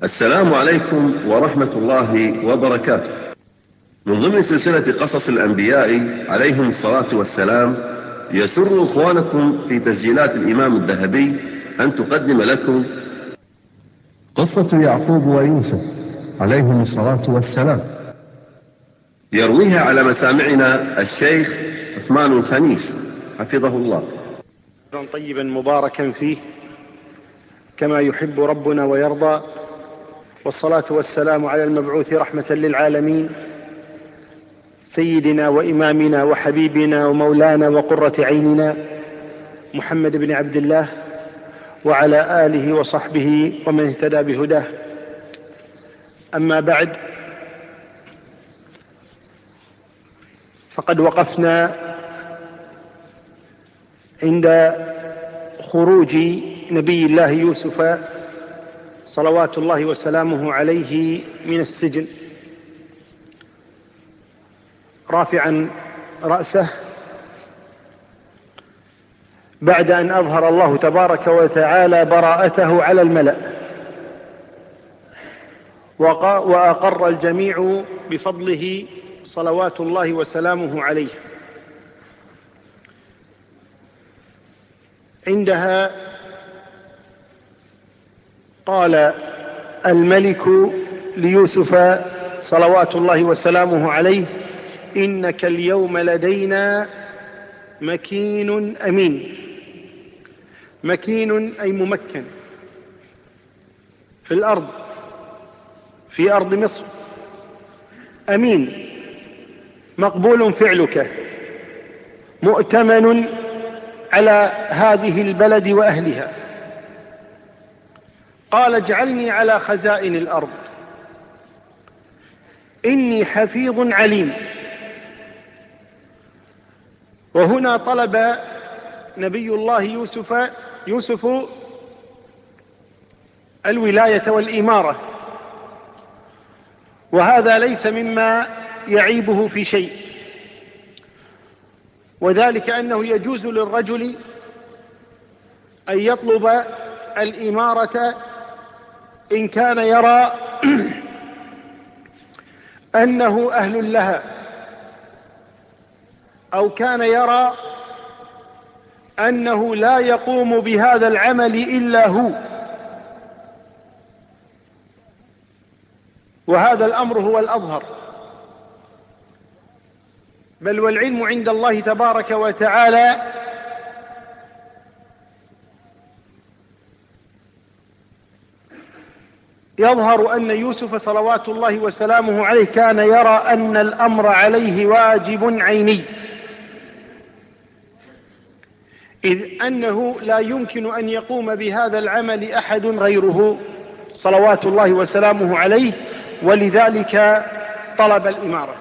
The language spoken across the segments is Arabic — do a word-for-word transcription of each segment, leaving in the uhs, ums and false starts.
السلام عليكم ورحمة الله وبركاته. من ضمن سلسلة قصص الأنبياء عليهم الصلاة والسلام، يسر إخوانكم في تسجيلات الإمام الذهبي أن تقدم لكم قصة يعقوب ويوسف عليهم الصلاة والسلام، يرويها على مسامعنا الشيخ عثمان الخميس حفظه الله. طيبا مباركا فيه كما يحب ربنا ويرضى، والصلاة والسلام على المبعوث رحمة للعالمين سيدنا وإمامنا وحبيبنا ومولانا وقرة عيننا محمد بن عبد الله، وعلى آله وصحبه ومن اهتدى بهداه. أما بعد، فقد وقفنا عند خروج نبي الله يوسف صلوات الله وسلامه عليه من السجن، رافعا رأسه بعد أن أظهر الله تبارك وتعالى براءته على الملأ، وأقر الجميع بفضله صلوات الله وسلامه عليه. عندها قال الملك ليوسف صلوات الله وسلامه عليه: إنك اليوم لدينا مكين أمين. مكين أي ممكن في الأرض، في أرض مصر. أمين مقبول فعلك، مؤتمن على هذه البلد وأهلها. قال: اجعلني على خزائن الأرض إني حفيظ عليم. وهنا طلب نبي الله يوسف يوسف الولاية والإمارة، وهذا ليس مما يعيبه في شيء، وذلك أنه يجوز للرجل أن يطلب الإمارة إن كان يرى أنه أهل لها، أو كان يرى أنه لا يقوم بهذا العمل إلا هو. وهذا الأمر هو الأظهر، بل والعلم عند الله تبارك وتعالى يظهر أن يوسف صلوات الله وسلامه عليه كان يرى أن الأمر عليه واجب عيني، إذ أنه لا يمكن أن يقوم بهذا العمل أحد غيره صلوات الله وسلامه عليه، ولذلك طلب الإمارة.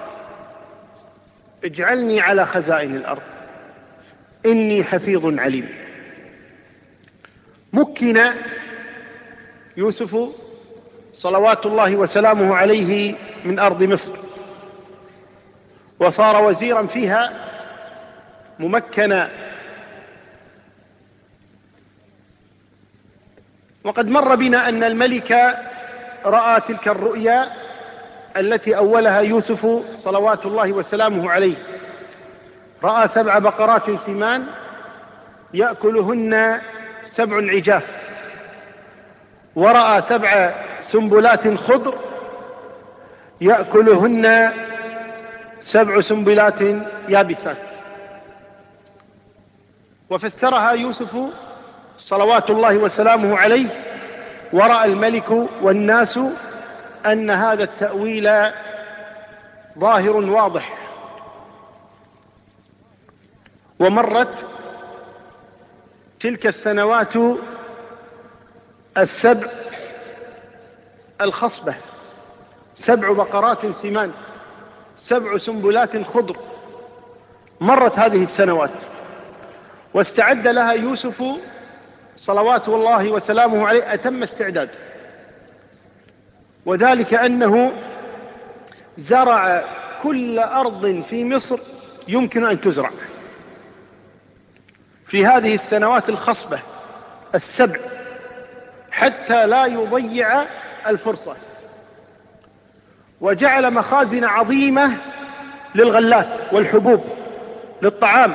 اجعلني على خزائن الأرض إني حفيظ عليم. مكن يوسف صلوات الله وسلامه عليه من أرض مصر، وصار وزيرا فيها ممكنا. وقد مر بنا أن الملك رأى تلك الرؤيا التي أولها يوسف صلوات الله وسلامه عليه. رأى سبع بقرات سمان يأكلهن سبع عجاف، ورأى سبع سنبلات خضر يأكلهن سبع سنبلات يابسات. وفسرها يوسف صلوات الله وسلامه عليه، ورأى الملك والناس أن هذا التأويل ظاهر واضح. ومرت تلك السنوات السبع الخصبة، سبع بقرات سمان، سبع سنبلات خضر. مرت هذه السنوات واستعد لها يوسف صلوات الله وسلامه عليه أتم استعداد، وذلك أنه زرع كل أرض في مصر يمكن أن تزرع في هذه السنوات الخصبة السبع، حتى لا يضيع الفرصة، وجعل مخازن عظيمة للغلات والحبوب للطعام،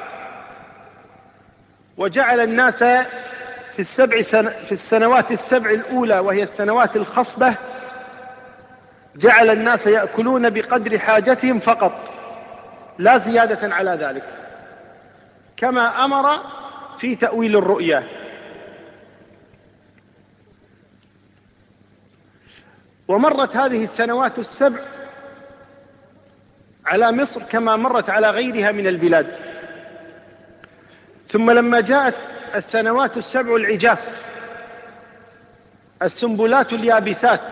وجعل الناس في السبع سن... في السنوات السبع الأولى وهي السنوات الخصبة جعل الناس يأكلون بقدر حاجتهم فقط لا زيادة على ذلك، كما أمر في تأويل الرؤيا. ومرت هذه السنوات السبع على مصر كما مرت على غيرها من البلاد. ثم لما جاءت السنوات السبع العجاف، السنبلات اليابسات،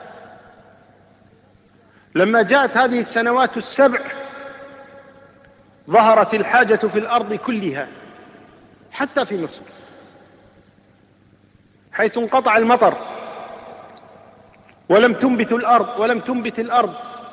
لما جاءت هذه السنوات السبع ظهرت الحاجة في الأرض كلها حتى في مصر، حيث انقطع المطر ولم تنبت الأرض ولم تنبت الأرض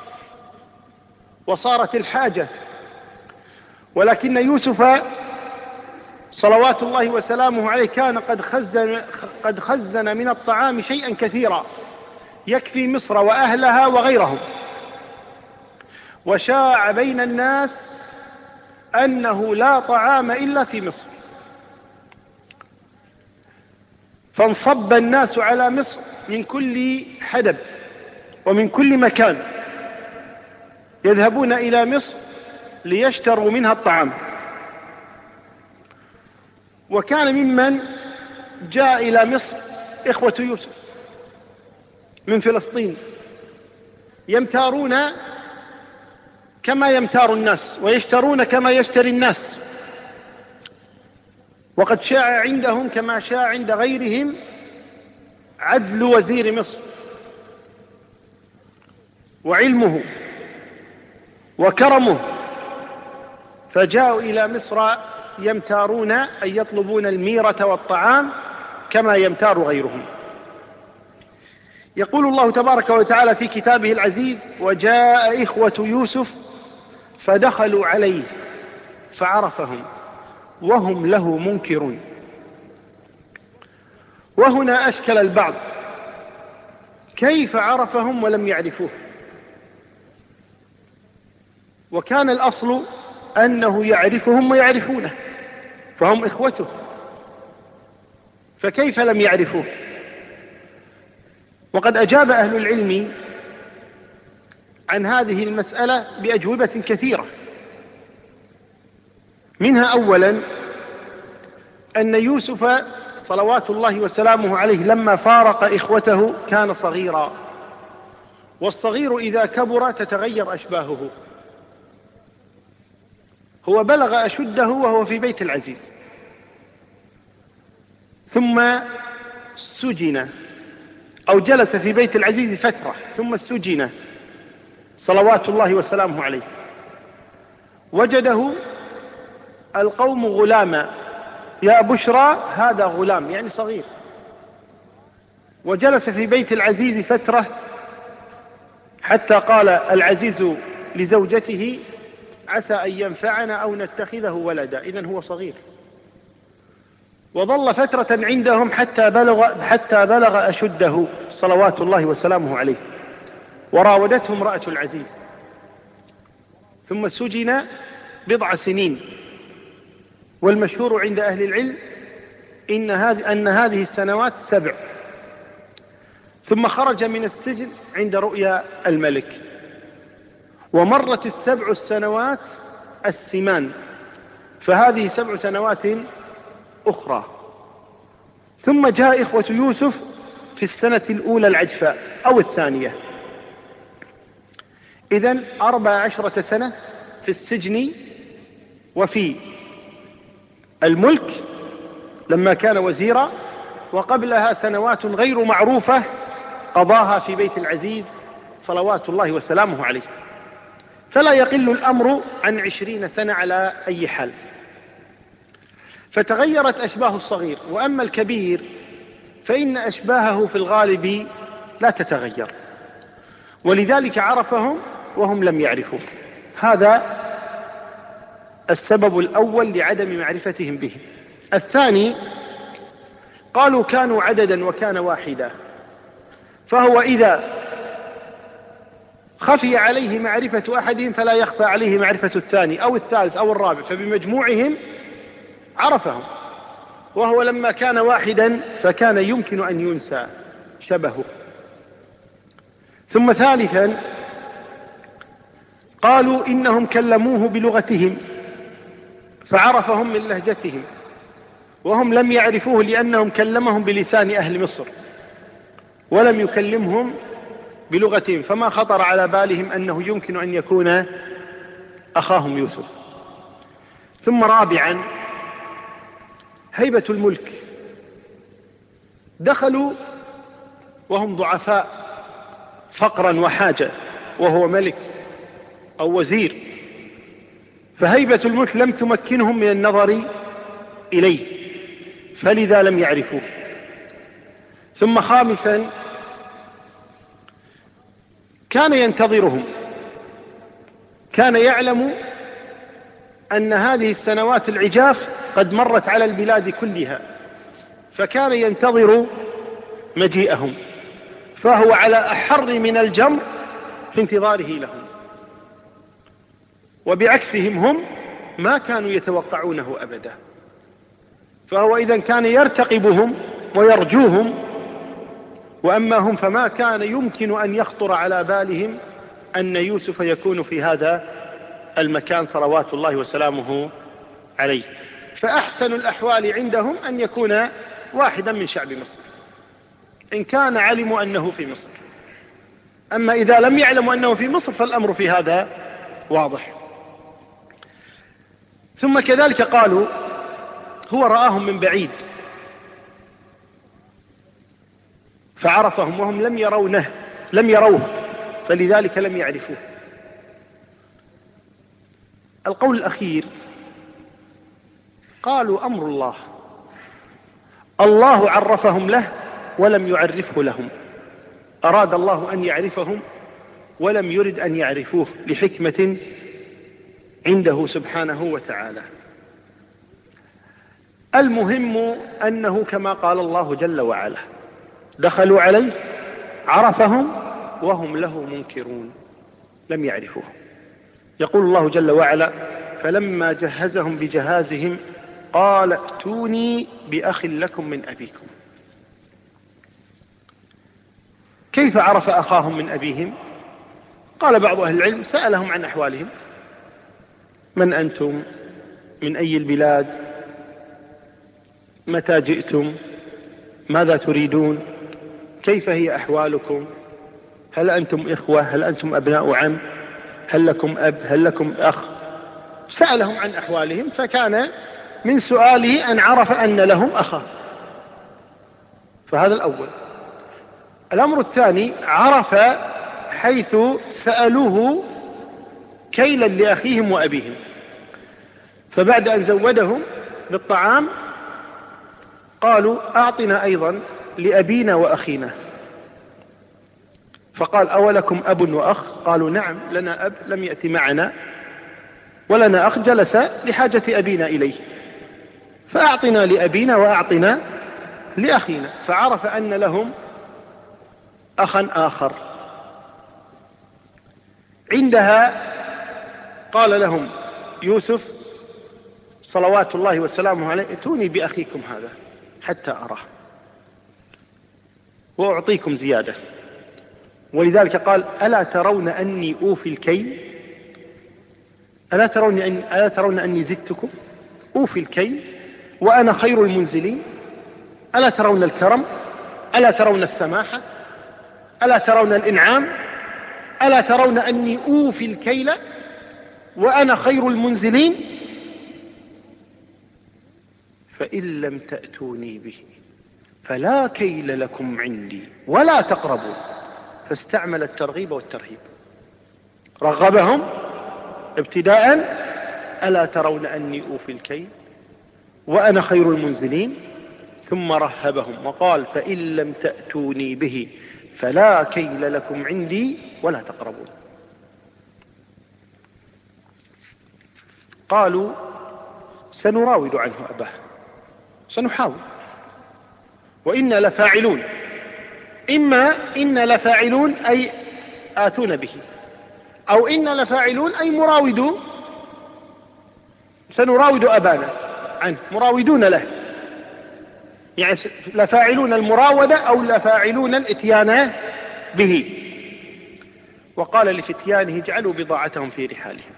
وصارت الحاجة. ولكن يوسف صلوات الله وسلامه عليه كان قد خزن, قد خزن من الطعام شيئا كثيرا يكفي مصر وأهلها وغيرهم، وشاع بين الناس أنه لا طعام إلا في مصر، فانصب الناس على مصر من كل حدب ومن كل مكان، يذهبون إلى مصر ليشتروا منها الطعام. وكان ممن جاء إلى مصر إخوة يوسف من فلسطين يمتارون كما يمتار الناس ويشترون كما يشتري الناس، وقد شاع عندهم كما شاع عند غيرهم عدل وزير مصر وعلمه وكرمه، فجاءوا إلى مصر يمتارون أي يطلبون الميرة والطعام كما يمتار غيرهم. يقول الله تبارك وتعالى في كتابه العزيز: وجاء إخوة يوسف فدخلوا عليه فعرفهم وهم له منكرون. وهنا أشكل البعض، كيف عرفهم ولم يعرفوه؟ وكان الأصل أنه يعرفهم ويعرفونه، فهم إخوته، فكيف لم يعرفوه؟ وقد أجاب أهل العلم عن هذه المسألة بأجوبة كثيرة، منها أولا أن يوسف صلوات الله وسلامه عليه لما فارق إخوته كان صغيرا، والصغير إذا كبر تتغير أشباهه. هو بلغ أشده وهو في بيت العزيز، ثم سجن أو جلس في بيت العزيز فترة ثم سجن صلوات الله وسلامه عليه. وجده القوم غلاما، يا بشرى هذا غلام، يعني صغير. وجلس في بيت العزيز فترة حتى قال العزيز لزوجته: عسى أن ينفعنا أو نتخذه ولدا، إذن هو صغير. وظل فترة عندهم حتى بلغ, حتى بلغ أشده صلوات الله وسلامه عليه، وراودته امرأة العزيز، ثم سجن بضع سنين. والمشهور عند أهل العلم إن هذه, أن هذه السنوات سبع. ثم خرج من السجن عند رؤيا الملك، ومرت السبع السنوات السمان، فهذه سبع سنوات أخرى. ثم جاء إخوة يوسف في السنة الأولى العجفاء أو الثانية، إذن أربع عشرة سنة في السجن وفي الملك لما كان وزيرا، وقبلها سنوات غير معروفة قضاها في بيت العزيز صلوات الله وسلامه عليه، فلا يقل الأمر عن عشرين سنة على أي حال. فتغيرت أشباه الصغير، وأما الكبير فإن أشباهه في الغالب لا تتغير، ولذلك عرفهم وهم لم يعرفوه. هذا السبب الأول لعدم معرفتهم به. الثاني، قالوا كانوا عددا وكان واحدا، فهو إذا خفي عليه معرفة أحدهم فلا يخفى عليه معرفة الثاني أو الثالث أو الرابع، فبمجموعهم عرفهم. وهو لما كان واحدا فكان يمكن أن ينسى شبهه. ثم ثالثا قالوا إنهم كلموه بلغتهم فعرفهم من لهجتهم، وهم لم يعرفوه لأنهم كلمهم بلسان أهل مصر ولم يكلمهم بلغتهم، فما خطر على بالهم أنه يمكن أن يكون أخاهم يوسف. ثم رابعا هيبة الملك، دخلوا وهم ضعفاء فقرا وحاجة وهو ملك أو وزير، فهيبة الملك لم تمكنهم من النظر إليه فلذا لم يعرفوه. ثم خامسا كان ينتظرهم، كان يعلم أن هذه السنوات العجاف قد مرت على البلاد كلها، فكان ينتظر مجيئهم، فهو على أحر من الجمر في انتظاره لهم. وبعكسهم هم ما كانوا يتوقعونه أبدا، فهو إذن كان يرتقبهم ويرجوهم، وأما هم فما كان يمكن أن يخطر على بالهم أن يوسف يكون في هذا المكان صلوات الله وسلامه عليه. فأحسن الأحوال عندهم أن يكون واحدا من شعب مصر إن كان علموا أنه في مصر، أما إذا لم يعلموا أنه في مصر فالأمر في هذا واضح. ثم كذلك قالوا هو رآهم من بعيد فعرفهم وهم لم يرونه لم يروه فلذلك لم يعرفوه. القول الأخير قالوا أمر الله، الله عرفهم له ولم يعرفه لهم، أراد الله أن يعرفهم ولم يرد أن يعرفوه لحكمة عنده سبحانه وتعالى. المهم أنه كما قال الله جل وعلا دخلوا عليه عرفهم وهم له منكرون لم يعرفوه. يقول الله جل وعلا فلما جهزهم بجهازهم قال ائتوني بأخ لكم من أبيكم. كيف عرف أخاهم من أبيهم؟ قال بعض أهل العلم سألهم عن أحوالهم، من أنتم، من أي البلاد، متى جئتم، ماذا تريدون، كيف هي أحوالكم، هل أنتم إخوة، هل أنتم أبناء عم، هل لكم أب، هل لكم أخ. سألهم عن أحوالهم، فكان من سؤاله أن عرف أن لهم أخا، فهذا الأول. الأمر الثاني عرف حيث سألوه كيلا لأخيهم وأبيهم، فبعد أن زودهم بالطعام قالوا أعطنا أيضا لأبينا وأخينا، فقال أولكم أب وأخ؟ قالوا نعم لنا أب لم يأتي معنا ولنا أخ جلس لحاجة أبينا إليه، فأعطنا لأبينا وأعطنا لأخينا، فعرف أن لهم أخا آخر. عندها قال لهم يوسف صلوات الله وسلامه عليه ائتوني بأخيكم هذا حتى أراه وأعطيكم زيادة. ولذلك قال ألا ترون أني أوفي الكيل، ألا ترون, أن ألا ترون أني زدتكم أوفي الكيل وأنا خير المنزلين، ألا ترون الكرم، ألا ترون السماحة، ألا ترون الإنعام، ألا ترون أني أوفي الكيل وأنا خير المنزلين، فإن لم تأتوني به فلا كيل لكم عندي ولا تقربوا. فاستعمل الترغيب والترهيب، رغبهم ابتداء ألا ترون أني أوفي الكيل وأنا خير المنزلين، ثم رهبهم وقال فإن لم تأتوني به فلا كيل لكم عندي ولا تقربون. قالوا سنراود عنه أباه، سنحاول وإنا لفاعلون. إما إن لفاعلون أي آتون به، أو إن لفاعلون أي مراودون، سنراود أبانا عنه، مراودون له، يعني لفاعلون المراودة أو لفاعلون الإتيان به. وقال لفتيانه اجعلوا بضاعتهم في رحالهم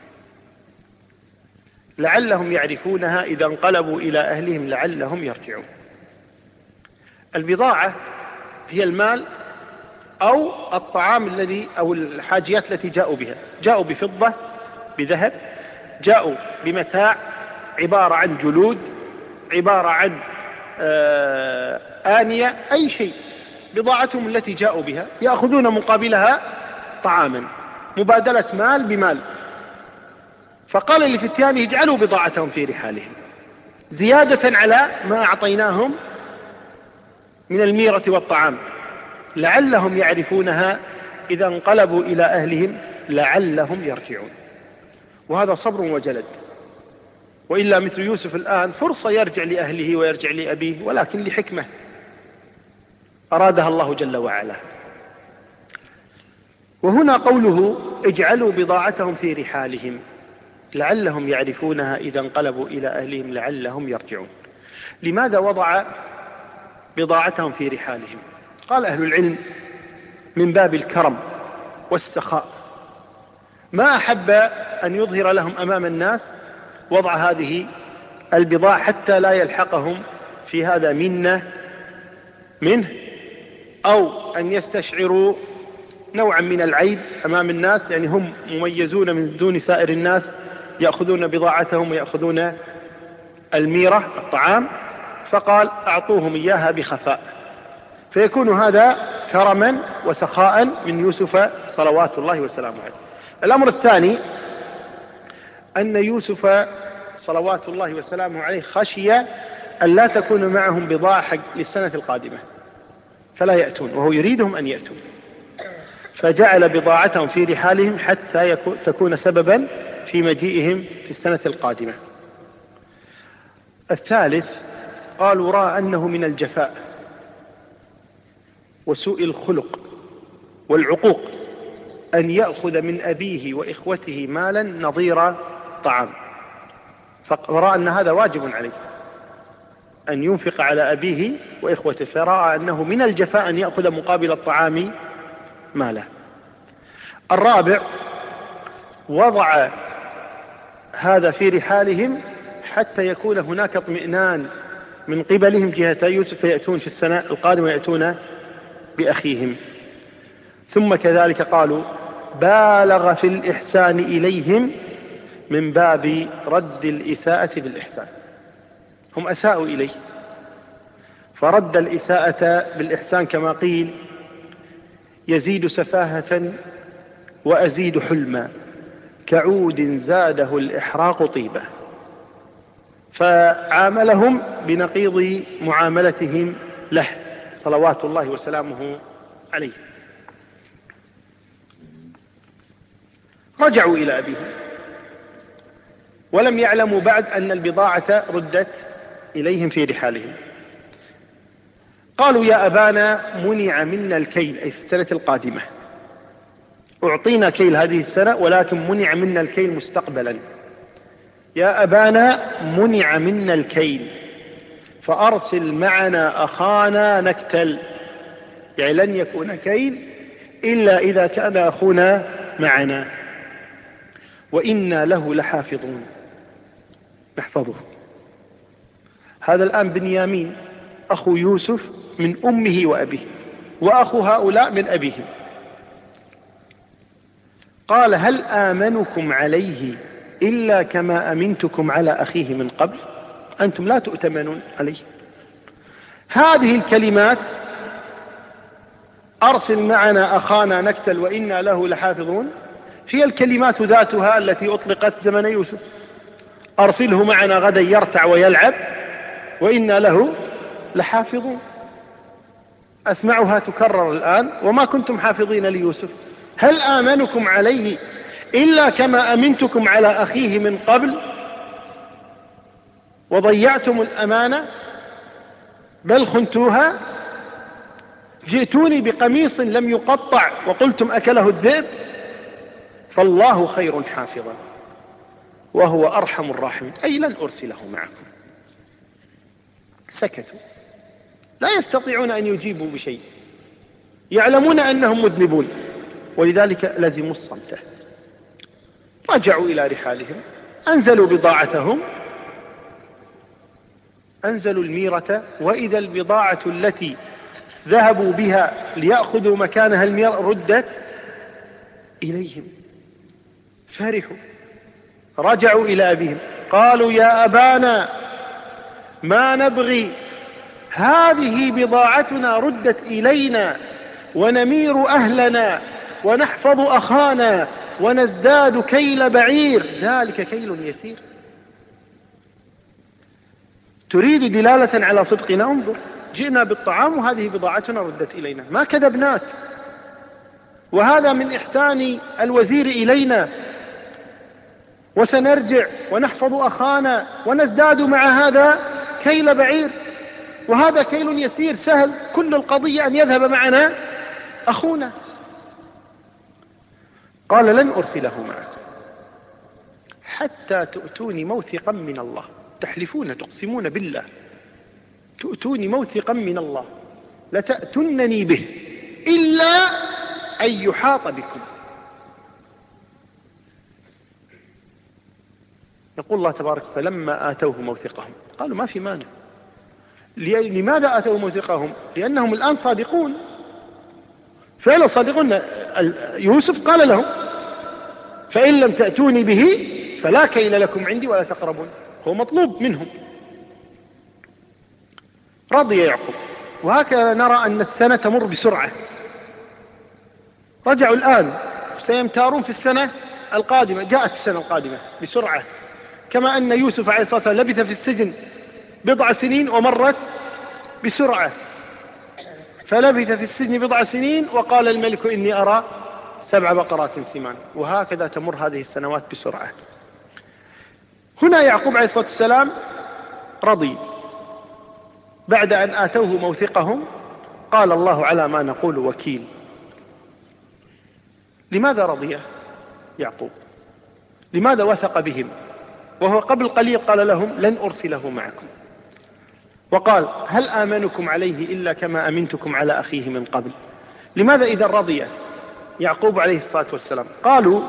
لعلهم يعرفونها إذا انقلبوا إلى أهلهم لعلهم يرجعون. البضاعة هي المال أو الطعام الذي أو الحاجيات التي جاءوا بها، جاءوا بفضة، بذهب، جاءوا بمتاع عبارة عن جلود، عبارة عن آه آنية، أي شيء، بضاعتهم التي جاءوا بها يأخذون مقابلها طعاما، مبادلة مال بمال. فقال لفتيانه اجعلوا بضاعتهم في رحالهم زيادة على ما أعطيناهم من الميرة والطعام لعلهم يعرفونها إذا انقلبوا إلى أهلهم لعلهم يرجعون. وهذا صبر وجلد، وإلا مثل يوسف الآن فرصة يرجع لأهله ويرجع لأبيه، ولكن لحكمة أرادها الله جل وعلا. وهنا قوله اجعلوا بضاعتهم في رحالهم لعلهم يعرفونها إذا انقلبوا إلى أهلهم لعلهم يرجعون. لماذا وضع بضاعتهم في رحالهم؟ قال أهل العلم من باب الكرم والسخاء، ما أحب أن يظهر لهم أمام الناس وضع هذه البضاعة حتى لا يلحقهم في هذا منة منه، أو أن يستشعروا نوعا من العيب أمام الناس، يعني هم مميزون من دون سائر الناس، يأخذون بضاعتهم ويأخذون الميرة الطعام، فقال أعطوهم إياها بخفاء، فيكون هذا كرما وسخاء من يوسف صلوات الله وسلامه عليه. الأمر الثاني أن يوسف صلوات الله وسلامه عليه خشي أن لا تكون معهم بضاعة حق للسنة القادمة فلا يأتون، وهو يريدهم أن يأتون، فجعل بضاعتهم في رحالهم حتى تكون سببا في مجيئهم في السنة القادمة. الثالث قالوا رأى أنه من الجفاء وسوء الخلق والعقوق أن يأخذ من أبيه وإخوته مالا نظير طعام، فرأى أن هذا واجب عليه أن ينفق على أبيه وإخوته، فرأى أنه من الجفاء أن يأخذ مقابل الطعام ماله. الرابع وضع هذا في رحالهم حتى يكون هناك اطمئنان من قبلهم جهة يوسف، فيأتون في السنة القادمة يأتون بأخيهم. ثم كذلك قالوا بالغ في الإحسان إليهم من باب رد الإساءة بالإحسان، هم أساءوا إليه فرد الإساءة بالإحسان، كما قيل يزيد سفاهة وأزيد حلما كعود زاده الإحراق طيبة، فعاملهم بنقيض معاملتهم له صلوات الله وسلامه عليه. رجعوا إلى أبيهم ولم يعلموا بعد أن البضاعة ردت إليهم في رحالهم. قالوا يا أبانا منع منا الكيل، أي في السنة القادمة، أعطينا كيل هذه السنة ولكن منع منا الكيل مستقبلا. يا أبانا منع منا الكيل فأرسل معنا أخانا نكتل، يعني لن يكون كيل إلا إذا كان أخونا معنا، وإنا له لحافظون، نحفظه. هذا الآن بنيامين أخو يوسف من أمه وأبيه، وأخو هؤلاء من أبيهم. قال هل آمنكم عليه إلا كما أمنتكم على أخيه من قبل، أنتم لا تؤتمنون عليه. هذه الكلمات أرسل معنا أخانا نكتل وإنا له لحافظون هي الكلمات ذاتها التي أطلقت زمن يوسف. أرسله معنا غدا يرتع ويلعب وإنا له لحافظون، أسمعها تكرر الآن وما كنتم حافظين ليوسف. هل آمنكم عليه إلا كما أمنتكم على أخيه من قبل وضيعتم الأمانة بل خنتوها. جئتوني بقميص لم يقطع وقلتم أكله الذئب، فالله خير حافظا وهو أرحم الراحمين، أي لن أرسله معكم. سكتوا، لا يستطيعون أن يجيبوا بشيء، يعلمون أنهم مذنبون، ولذلك لزموا الصمت. رجعوا إلى رحالهم، أنزلوا بضاعتهم، أنزلوا الميرة، وإذا البضاعة التي ذهبوا بها ليأخذوا مكانها الميرة ردت إليهم، فرحوا، رجعوا إلى أبيهم قالوا يا أبانا ما نبغي، هذه بضاعتنا ردت إلينا ونمير أهلنا ونحفظ أخانا ونزداد كيل بعير، ذلك كيل يسير. تريد دلالة على صدقنا؟ انظر، جئنا بالطعام وهذه بضاعتنا ردت إلينا، ما كذبناك، وهذا من إحسان الوزير إلينا، وسنرجع ونحفظ أخانا ونزداد مع هذا كيل بعير، وهذا كيل يسير سهل، كل القضية أن يذهب معنا أخونا. قال لن أرسله معكم حتى تؤتوني موثقا من الله، تحلفون تقسمون بالله، تؤتوني موثقا من الله لتأتنني به إلا أن يحاط بكم. يقول الله تبارك: فلما آتوه موثقهم قالوا ما في مانع. لماذا آتوه موثقهم؟ لأنهم الآن صادقون، فعلا صادقون. يوسف قال لهم: فإن لم تأتوني به فلا كيل لكم عندي ولا تقربون، هو مطلوب منهم. رضي يعقوب، وهكذا نرى أن السنة تمر بسرعة. رجعوا الآن، سيمتارون في السنة القادمة، جاءت السنة القادمة بسرعة، كما أن يوسف عليه الصلاة والسلام لبث في السجن بضع سنين ومرت بسرعة، فلبث في السجن بضع سنين وقال الملك إني أرى سبع بقرات سمان، وهكذا تمر هذه السنوات بسرعة. هنا يعقوب عليه الصلاة والسلام رضي بعد أن آتوه موثقهم، قال: الله على ما نقول وكيل. لماذا رضي يعقوب؟ لماذا وثق بهم وهو قبل قليل قال لهم لن أرسله معكم؟ وقال: هل آمنكم عليه إلا كما أمنتكم على أخيه من قبل؟ لماذا إذا رضي يعقوب عليه الصلاة والسلام؟ قالوا: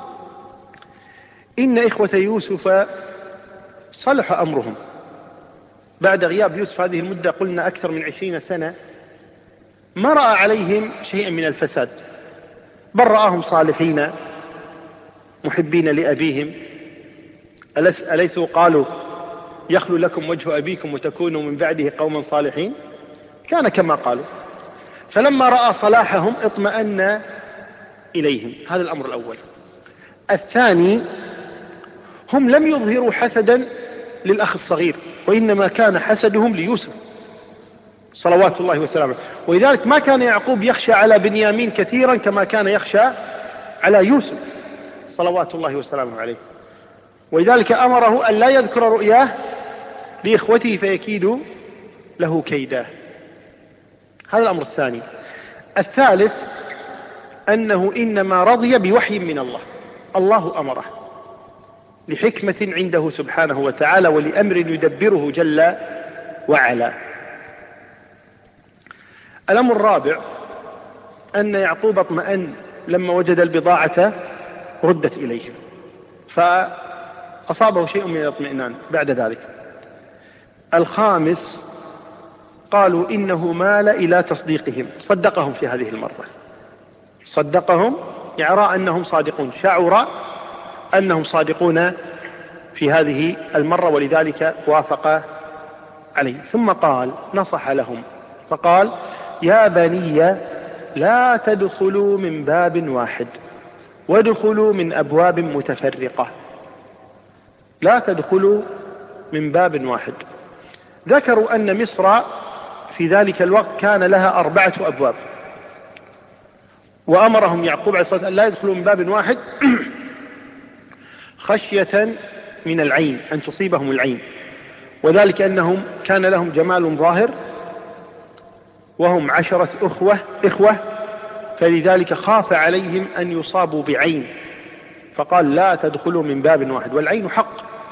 إن إخوة يوسف صلح أمرهم بعد غياب يوسف هذه المدة، قلنا أكثر من عشرين سنة، ما رأى عليهم شيئا من الفساد، بل رآهم صالحين محبين لأبيهم. أليسوا قالوا: يخلو لكم وجه أبيكم وتكونوا من بعده قوما صالحين؟ كان كما قالوا. فلما رأى صلاحهم اطمأن إليهم. هذا الأمر الأول. الثاني، هم لم يظهروا حسدا للأخ الصغير، وإنما كان حسدهم ليوسف صلوات الله وسلامه، ولذلك ما كان يعقوب يخشى على بنيامين كثيرا كما كان يخشى على يوسف صلوات الله وسلامه عليه، ولذلك أمره أن لا يذكر رؤياه لإخوته فيكيدوا له كيدا. هذا الأمر الثاني. الثالث، أنه إنما رضي بوحي من الله، الله أمره لحكمة عنده سبحانه وتعالى ولأمر يدبره جل وعلا. الأمر الرابع، أن يعقوب اطمأن لما وجد البضاعة ردت إليه، فأصابه شيء من الاطمئنان بعد ذلك. الخامس، قالوا إنه مال إلى تصديقهم، صدقهم في هذه المرة، صدقهم يرى أنهم صادقون، شعر أنهم صادقون في هذه المرة، ولذلك وافق عليه. ثم قال، نصح لهم فقال: يا بني لا تدخلوا من باب واحد وادخلوا من أبواب متفرقة، لا تدخلوا من باب واحد. ذكروا أن مصر في ذلك الوقت كان لها أربعة أبواب، وأمرهم يعقوب عليه الصلاة والسلام لا يدخلوا من باب واحد خشية من العين، أن تصيبهم العين، وذلك أنهم كان لهم جمال ظاهر وهم عشرة أخوة, إخوة فلذلك خاف عليهم أن يصابوا بعين فقال لا تدخلوا من باب واحد، والعين حق.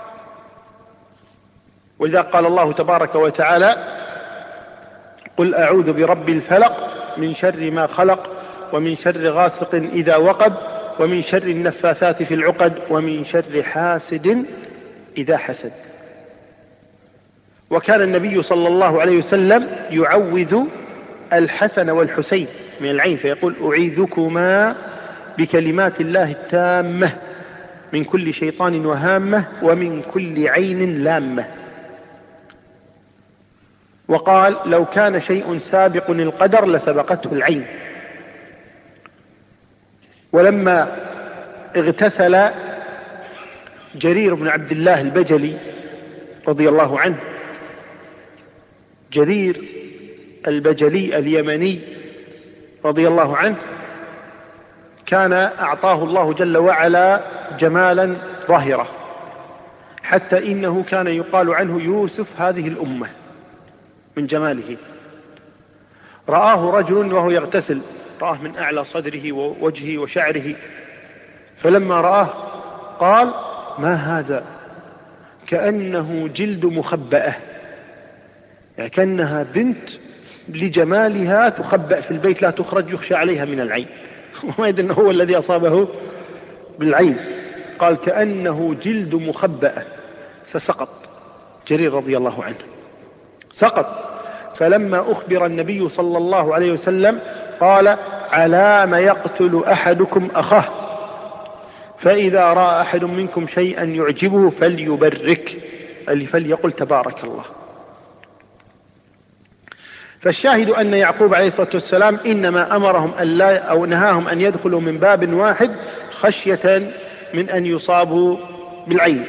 ولذا قال الله تبارك وتعالى قل أعوذ برب الفلق من شر ما خلق ومن شر غاسق إذا وقب ومن شر النفاثات في العقد ومن شر حاسد إذا حسد. وكان النبي صلى الله عليه وسلم يعوذ الحسن والحسين من العين فيقول أعيذكما بكلمات الله التامة من كل شيطان وهامة ومن كل عين لامة. وقال لو كان شيء سابق القدر لسبقته العين. ولما اغتسل جرير بن عبد الله البجلي رضي الله عنه، جرير البجلي اليمني رضي الله عنه كان أعطاه الله جل وعلا جمالا ظاهرة، حتى إنه كان يقال عنه يوسف هذه الأمة من جماله. رآه رجل وهو يغتسل، رآه من أعلى صدره ووجهه وشعره، فلما رآه قال ما هذا؟ كأنه جلد مخبأة، يعني كأنها بنت لجمالها تخبأ في البيت لا تخرج يخشى عليها من العين، وما يدري أنه هو الذي أصابه بالعين. قال كأنه جلد مخبأة، فسقط جرير رضي الله عنه، سقط. فلما أخبر النبي صلى الله عليه وسلم قال علام يقتل أحدكم أخاه، فإذا رأى أحد منكم شيئا يعجبه فليبرك، فليقل تبارك الله. فالشاهد أن يعقوب عليه الصلاة والسلام إنما أمرهم أن لا أو نهاهم أن يدخلوا من باب واحد خشية من أن يصابوا بالعين.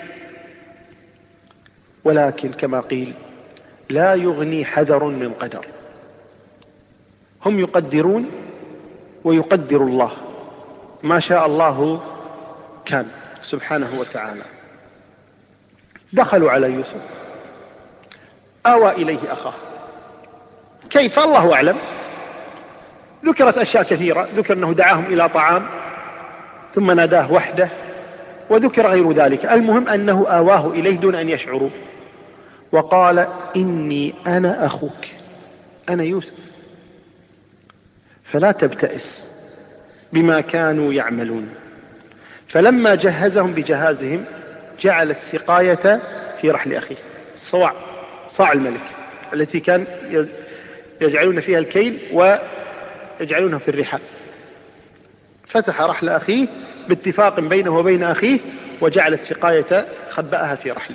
ولكن كما قيل لا يغني حذر من قدر، هم يقدرون ويقدر الله، ما شاء الله كان سبحانه وتعالى. دخلوا على يوسف، آوى إليه أخاه، كيف الله أعلم، ذكرت أشياء كثيرة، ذكر أنه دعاهم إلى طعام ثم ناداه وحده، وذكر غير ذلك. المهم أنه آواه إليه دون أن يشعروا، وقال إني أنا أخوك، أنا يوسف، فلا تبتئس بما كانوا يعملون. فلما جهزهم بجهازهم جعل السقاية في رحل أخيه، الصواع، صاع الملك التي كان يجعلون فيها الكيل ويجعلونها في الرحال، فتح رحل أخيه باتفاق بينه وبين أخيه وجعل السقاية خبأها في رحله.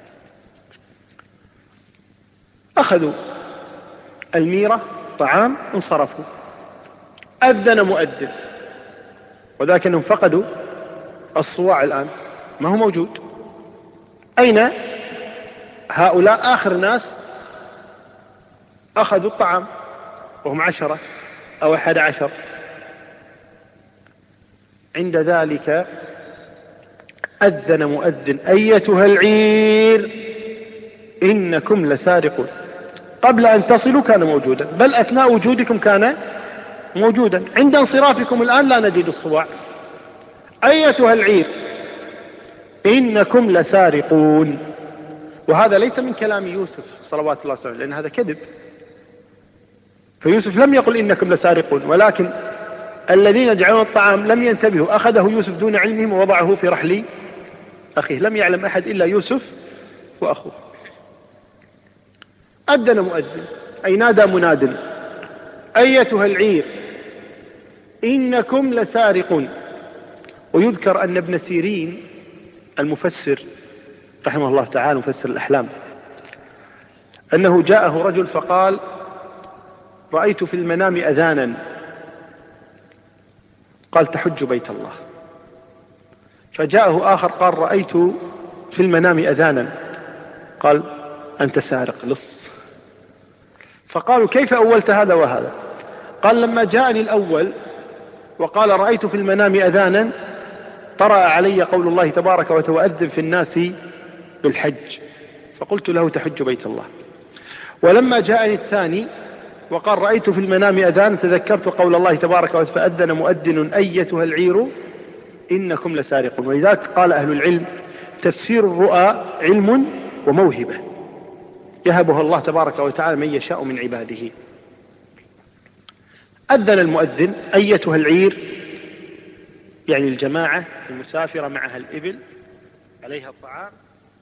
أخذوا الميرة طعام انصرفوا، أذن مؤذن، وذاك أنهم فقدوا الصواع الآن، ما هو موجود. أين هؤلاء؟ آخر ناس أخذوا الطعام وهم عشرة أو أحد عشر. عند ذلك أذن مؤذن أيتها العير إنكم لسارقون. قبل أن تصلوا كان موجودا، بل أثناء وجودكم كان موجودا، عند انصرافكم الآن لا نجد الصواع. أيتها العير إنكم لسارقون. وهذا ليس من كلام يوسف صلوات الله وسلامه، لأن هذا كذب، فيوسف لم يقل إنكم لسارقون، ولكن الذين يجعلون الطعام لم ينتبهوا، أخذه يوسف دون علمهم ووضعه في رحل أخيه، لم يعلم أحد إلا يوسف وأخوه. أذن مؤذن أي نادى مناد أيتها العير إنكم لسارقون. ويذكر أن ابن سيرين المفسر رحمه الله تعالى مفسر الأحلام أنه جاءه رجل فقال رأيت في المنام أذانا، قال تحج بيت الله. فجاءه آخر قال رأيت في المنام أذانا، قال أنت سارق لص. فقالوا كيف أولت هذا وهذا؟ قال لما جاءني الأول وقال رأيت في المنام أذانا طرأ علي قول الله تبارك وتعالى وأذن في الناس بالحج، فقلت له تحج بيت الله. ولما جاءني الثاني وقال رأيت في المنام أذان تذكرت قول الله تبارك وتعالى فأذن مؤذن أيتها العير إنكم لسارقون. ولذلك قال أهل العلم تفسير الرؤى علم وموهبة يهبها الله تبارك وتعالى من يشاء من عباده. أذن المؤذن أيتها العير يعني الجماعة المسافرة معها الإبل عليها الطعام،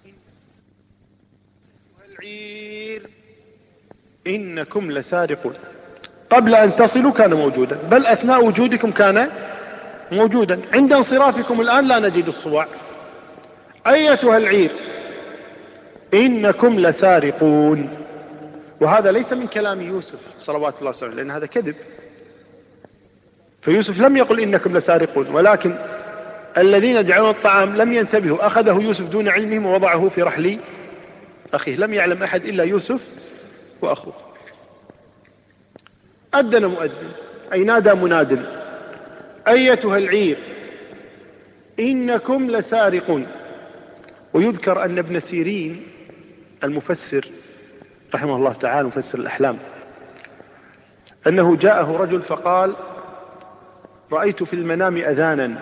العير إنكم لسارقون. قبل أن تصلوا كان موجودا، بل أثناء وجودكم كان موجودا، عند انصرافكم الآن لا نجد الصواع. أيتها العير إنكم لسارقون. وهذا ليس من كلام يوسف صلوات الله وسلامه لأن هذا كذب، فيوسف لم يقل إنكم لسارقون، ولكن الذين يجعلون الطعام لم ينتبهوا، أخذه يوسف دون علمهم ووضعه في رحل أخيه، لم يعلم أحد إلا يوسف وأخوه. أذن مؤذن أي نادى مناد أيتها العير إنكم لسارقون. ويذكر أن ابن سيرين المفسر رحمه الله تعالى مفسر الأحلام أنه جاءه رجل فقال رأيت في المنام أذانا،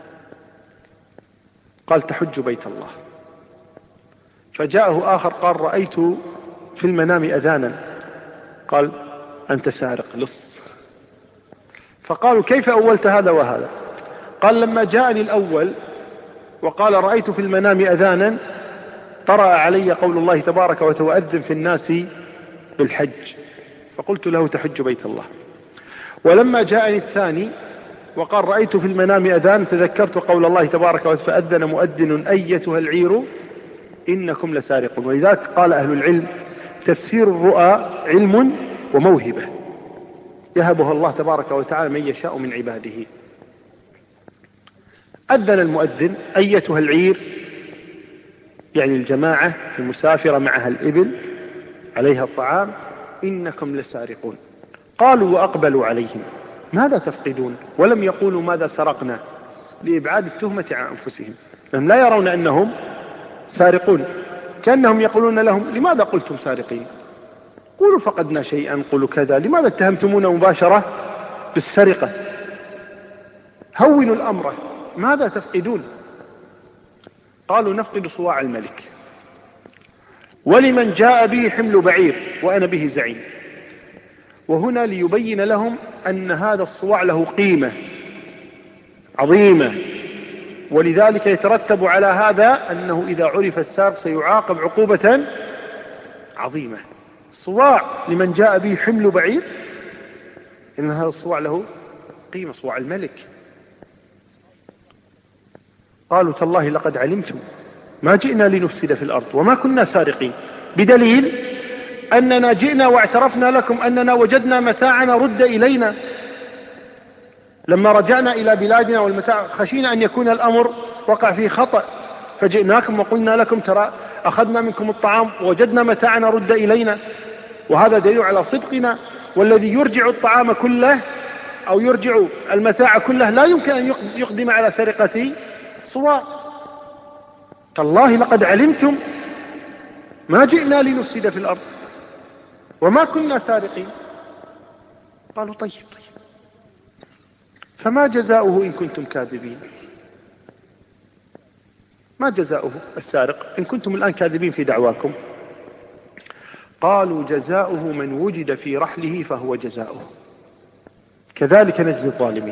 قال تحج بيت الله. فجاءه آخر قال رأيت في المنام أذانا، قال أنت سارق لص. فقالوا كيف أولت هذا وهذا؟ قال لما جاءني الأول وقال رأيت في المنام أذانا طرأ علي قول الله تبارك وتؤذن في الناس بالحج، فقلت له تحج بيت الله. ولما جاءني الثاني وقال رأيت في المنام أذان تذكرت قول الله تبارك وتعالى فأذن مؤذن أيتها العير إنكم لسارقون. ولذلك قال أهل العلم تفسير الرؤى علم وموهبة يهبها الله تبارك وتعالى من يشاء من عباده. أذن المؤذن أيتها العير يعني الجماعة المسافرة معها الإبل عليها الطعام إنكم لسارقون. قالوا وأقبلوا عليهم ماذا تفقدون؟ ولم يقولوا ماذا سرقنا لإبعاد التهمة عن أنفسهم، لأنهم لا يرون أنهم سارقون، كأنهم يقولون لهم لماذا قلتم سارقين؟ قولوا فقدنا شيئا، قولوا كذا، لماذا اتهمتمونا مباشرة بالسرقة؟ هونوا الأمر، ماذا تفقدون؟ قالوا نفقد صواع الملك ولمن جاء به حمل بعير وأنا به زعيم. وهنا ليبين لهم أن هذا الصواع له قيمة عظيمة، ولذلك يترتب على هذا أنه إذا عرف السارق سيعاقب عقوبة عظيمة. صواع لمن جاء به حمل بعير، إن هذا الصواع له قيمة، صواع الملك. قالوا تالله لقد علمتم ما جئنا لنفسد في الأرض وما كنا سارقين، بدليل أننا جئنا واعترفنا لكم أننا وجدنا متاعنا رد إلينا. لما رجعنا إلى بلادنا والمتاع خشينا أن يكون الأمر وقع فيه خطأ، فجئناكم وقلنا لكم ترى أخذنا منكم الطعام ووجدنا متاعنا رد إلينا، وهذا دليل على صدقنا. والذي يرجع الطعام كله أو يرجع المتاع كله لا يمكن أن يقدم على سرقة صواع. تالله لقد علمتم ما جئنا لنفسد في الأرض وما كنا سارقين. قالوا طيب طيب فما جزاؤه إن كنتم كاذبين؟ ما جزاؤه السارق إن كنتم الآن كاذبين في دعواكم؟ قالوا جزاؤه من وجد في رحله فهو جزاؤه كذلك نجزي الظالمين.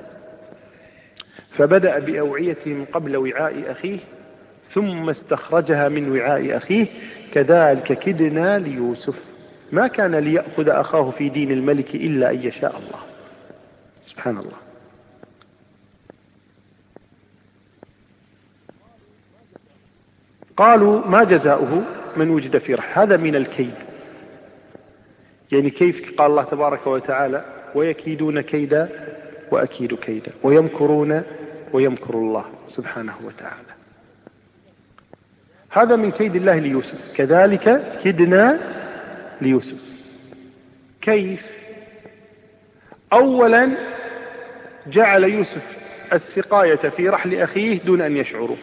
فبدأ بأوعيته من قبل وعاء أخيه ثم استخرجها من وعاء أخيه كذلك كدنا ليوسف ما كان ليأخذ أخاه في دين الملك إلا أن يشاء الله. سبحان الله. قالوا ما جزاؤه من وجد في رحل، هذا من الكيد. يعني كيف قال الله تبارك وتعالى ويكيدون كيدا وأكيد كيدا ويمكرون ويمكر الله سبحانه وتعالى. هذا من كيد الله ليوسف، كذلك كدنا ليوسف. كيف؟ أولا جعل يوسف السقاية في رحل أخيه دون أن يشعروا.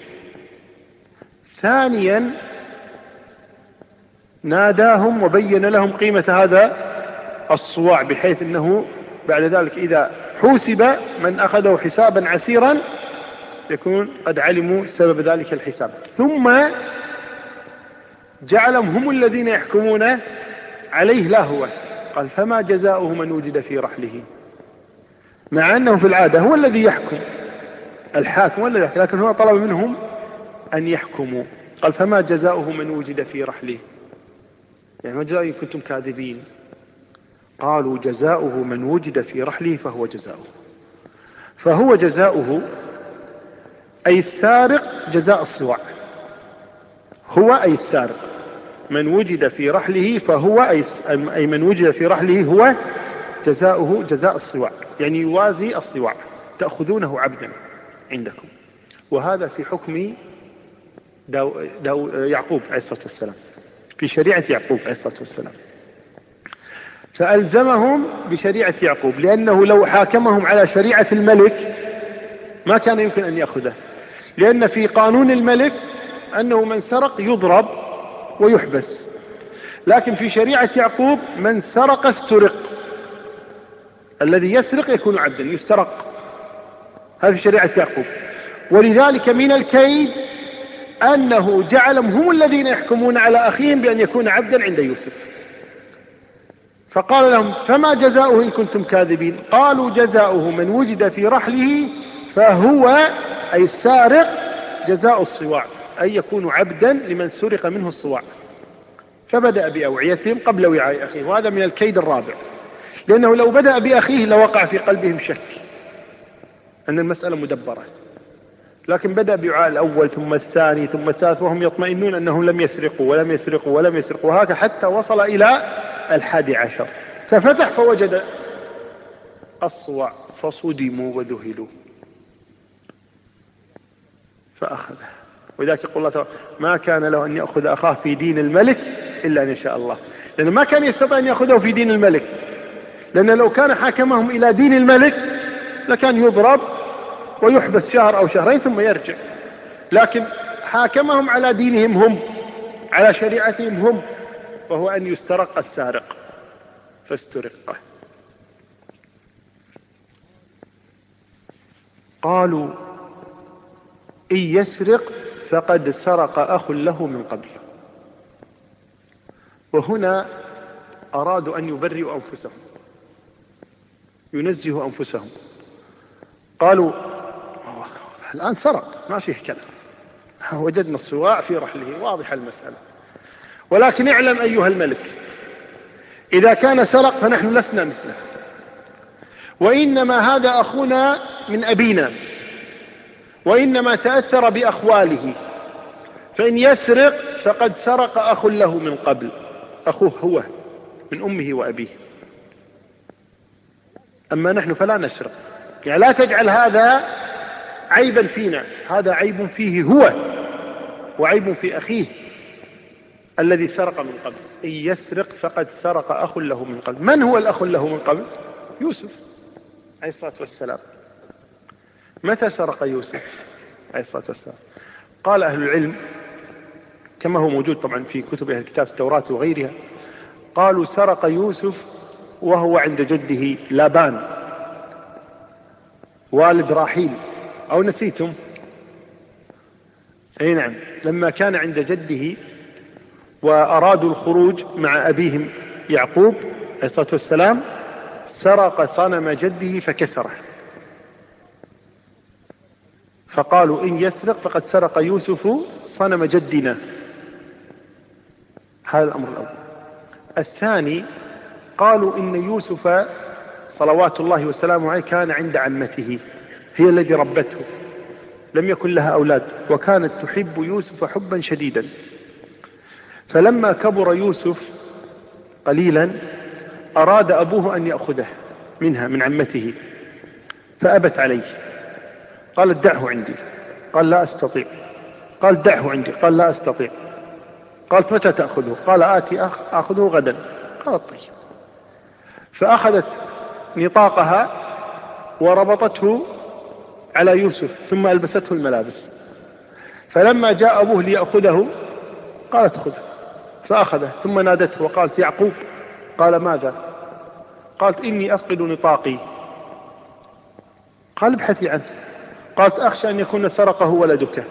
ثانيا ناداهم وبين لهم قيمة هذا الصواع، بحيث أنه بعد ذلك إذا حوسب من أخذه حسابا عسيرا يكون قد علموا سبب ذلك الحساب. ثم جعلهم هم الذين يحكمون عليه لا هو. قال فما جزاؤه من وجد في رحله، مع أنه في العادة هو الذي يحكم، الحاكم ولا يحكم، لكن هو طلب منهم أن يحكموا. قال فما جزاؤه من وجد في رحله، يعني ما جزاؤه إن كنتم كاذبين. قالوا جزاؤه من وجد في رحله فهو جزاؤه. فهو جزاؤه أي السارق جزاء الصواع، هو أي السارق، من وجد في رحله فهو أي من وجد في رحله هو جزاؤه جزاء الصواع، يعني يوازي الصواع، تأخذونه عبدا عندكم. وهذا في حكم داو داو يعقوب عليه الصلاة والسلام، في شريعة يعقوب عليه الصلاة والسلام. فألزمهم بشريعة يعقوب، لأنه لو حاكمهم على شريعة الملك ما كان يمكن أن يأخذه، لأن في قانون الملك أنه من سرق يضرب ويحبس، لكن في شريعة يعقوب من سرق استرق، الذي يسرق يكون عبدا يسترق، هذا في شريعة يعقوب. ولذلك من الكيد أنه جعلهم هم الذين يحكمون على أخيهم بأن يكون عبدا عند يوسف. فقال لهم فما جزاؤه إن كنتم كاذبين. قالوا جزاؤه من وجد في رحله فهو أي السارق جزاء الصواع، أي يكون عبدا لمن سرق منه الصواع. فبدأ بأوعيتهم قبل وعاء أخيه، وهذا من الكيد الرابع، لأنه لو بدأ بأخيه لوقع في قلبهم شك أن المسألة مدبرة، لكن بدأ بوعاء الأول ثم الثاني ثم الثالث، وهم يطمئنون أنهم لم يسرقوا ولم يسرقوا ولم يسرقوا، وهكذا حتى وصل إلى الحادي عشر. ففتح فوجد الصواع فصدموا وذهلوا فأخذه. ولذلك يقول الله تعالى ما كان له أن يأخذ أخاه في دين الملك إلا أن يشاء الله، لأنه ما كان يستطيع أن يأخذه في دين الملك، لأنه لو كان حاكمهم إلى دين الملك لكان يضرب ويحبس شهر أو شهرين ثم يرجع، لكن حاكمهم على دينهم هم، على شريعتهم هم، وهو أن يسترق السارق فاسترقه. قالوا إن يسرق فقد سرق أخ له من قبل. وهنا أرادوا أن يبرئوا أنفسهم، ينزهوا أنفسهم. قالوا الآن سرق ما فيه كلام، وجدنا الصواع في رحله، واضح المسألة، ولكن اعلم أيها الملك إذا كان سرق فنحن لسنا مثله، وإنما هذا أخونا من أبينا، وإنما تأثر بأخواله، فإن يسرق فقد سرق أخ له من قبل، أخوه هو من أمه وأبيه، أما نحن فلا نسرق. يعني لا تجعل هذا عيبا فينا، هذا عيب فيه هو وعيب في أخيه الذي سرق من قبل. إن يسرق فقد سرق أخ له من قبل. من هو الأخ له من قبل؟ يوسف عليه الصلاة والسلام. متى سرق يوسف عليه الصلاة والسلام؟ قال أهل العلم كما هو موجود طبعا في كتب أهل الكتاب التوراة وغيرها، قالوا سرق يوسف وهو عند جده لابان والد راحيل، أو نسيتم؟ أي نعم، لما كان عند جده وأرادوا الخروج مع أبيهم يعقوب عليه الصلاة والسلام سرق صنم جده فكسره، فقالوا إن يسرق فقد سرق يوسف صنم جدنا. هذا الأمر الأول. الثاني قالوا إن يوسف صلوات الله وسلامه عليه كان عند عمته، هي التي ربته، لم يكن لها أولاد، وكانت تحب يوسف حبا شديدا، فلما كبر يوسف قليلا أراد أبوه أن يأخذه منها من عمته فأبت عليه، قالت دعه عندي، قال لا أستطيع، قال دعه عندي، قال لا أستطيع، قالت متى تأخذه؟ قال آتي أخ أخذه غدا، قالت طيب. فأخذت نطاقها وربطته على يوسف ثم ألبسته الملابس، فلما جاء أبوه ليأخذه قالت خذه، فأخذه ثم نادته وقالت يعقوب، قال ماذا؟ قالت إني أفقد نطاقي. قال ابحثي عنه. قالت أخشى أن يكون سرقه ولدك.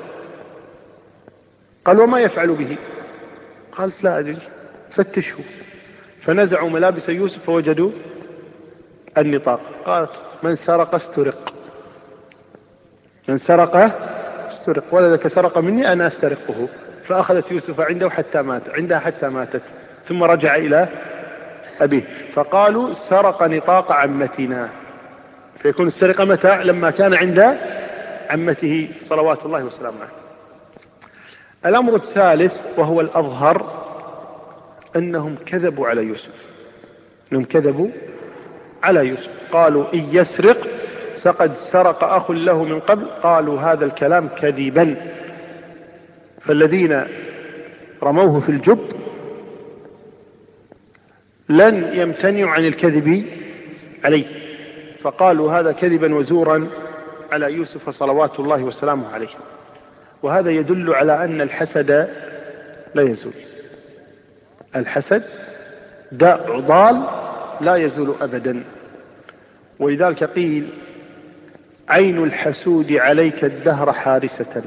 قال وما يفعل به؟ قالت لا أدري، فتشه. فنزعوا ملابس يوسف فوجدوا النطاق. قالت من سرق استرق، من سرق استرق، ولدك سرق مني أنا أسترقه. فأخذت يوسف عنده حتى مات عندها حتى ماتت، ثم رجع إلى أبيه. فقالوا سرق نطاق عمتنا. فيكون السرقة متى؟ لما كان عند عمته صلوات الله وسلامه عليه. الأمر الثالث وهو الأظهر أنهم كذبوا على يوسف، أنهم كذبوا على يوسف. قالوا إن يسرق فقد سرق أخ له من قبل. قالوا هذا الكلام كذبا. فالذين رموه في الجب لن يمتنعوا عن الكذب عليه، فقالوا هذا كذبا وزورا على يوسف صلوات الله وسلامه عليه. وهذا يدل على أن الحسد لا يزول. الحسد داء ضال لا يزول أبدا. ولذلك قيل عين الحسود عليك الدهر حارسة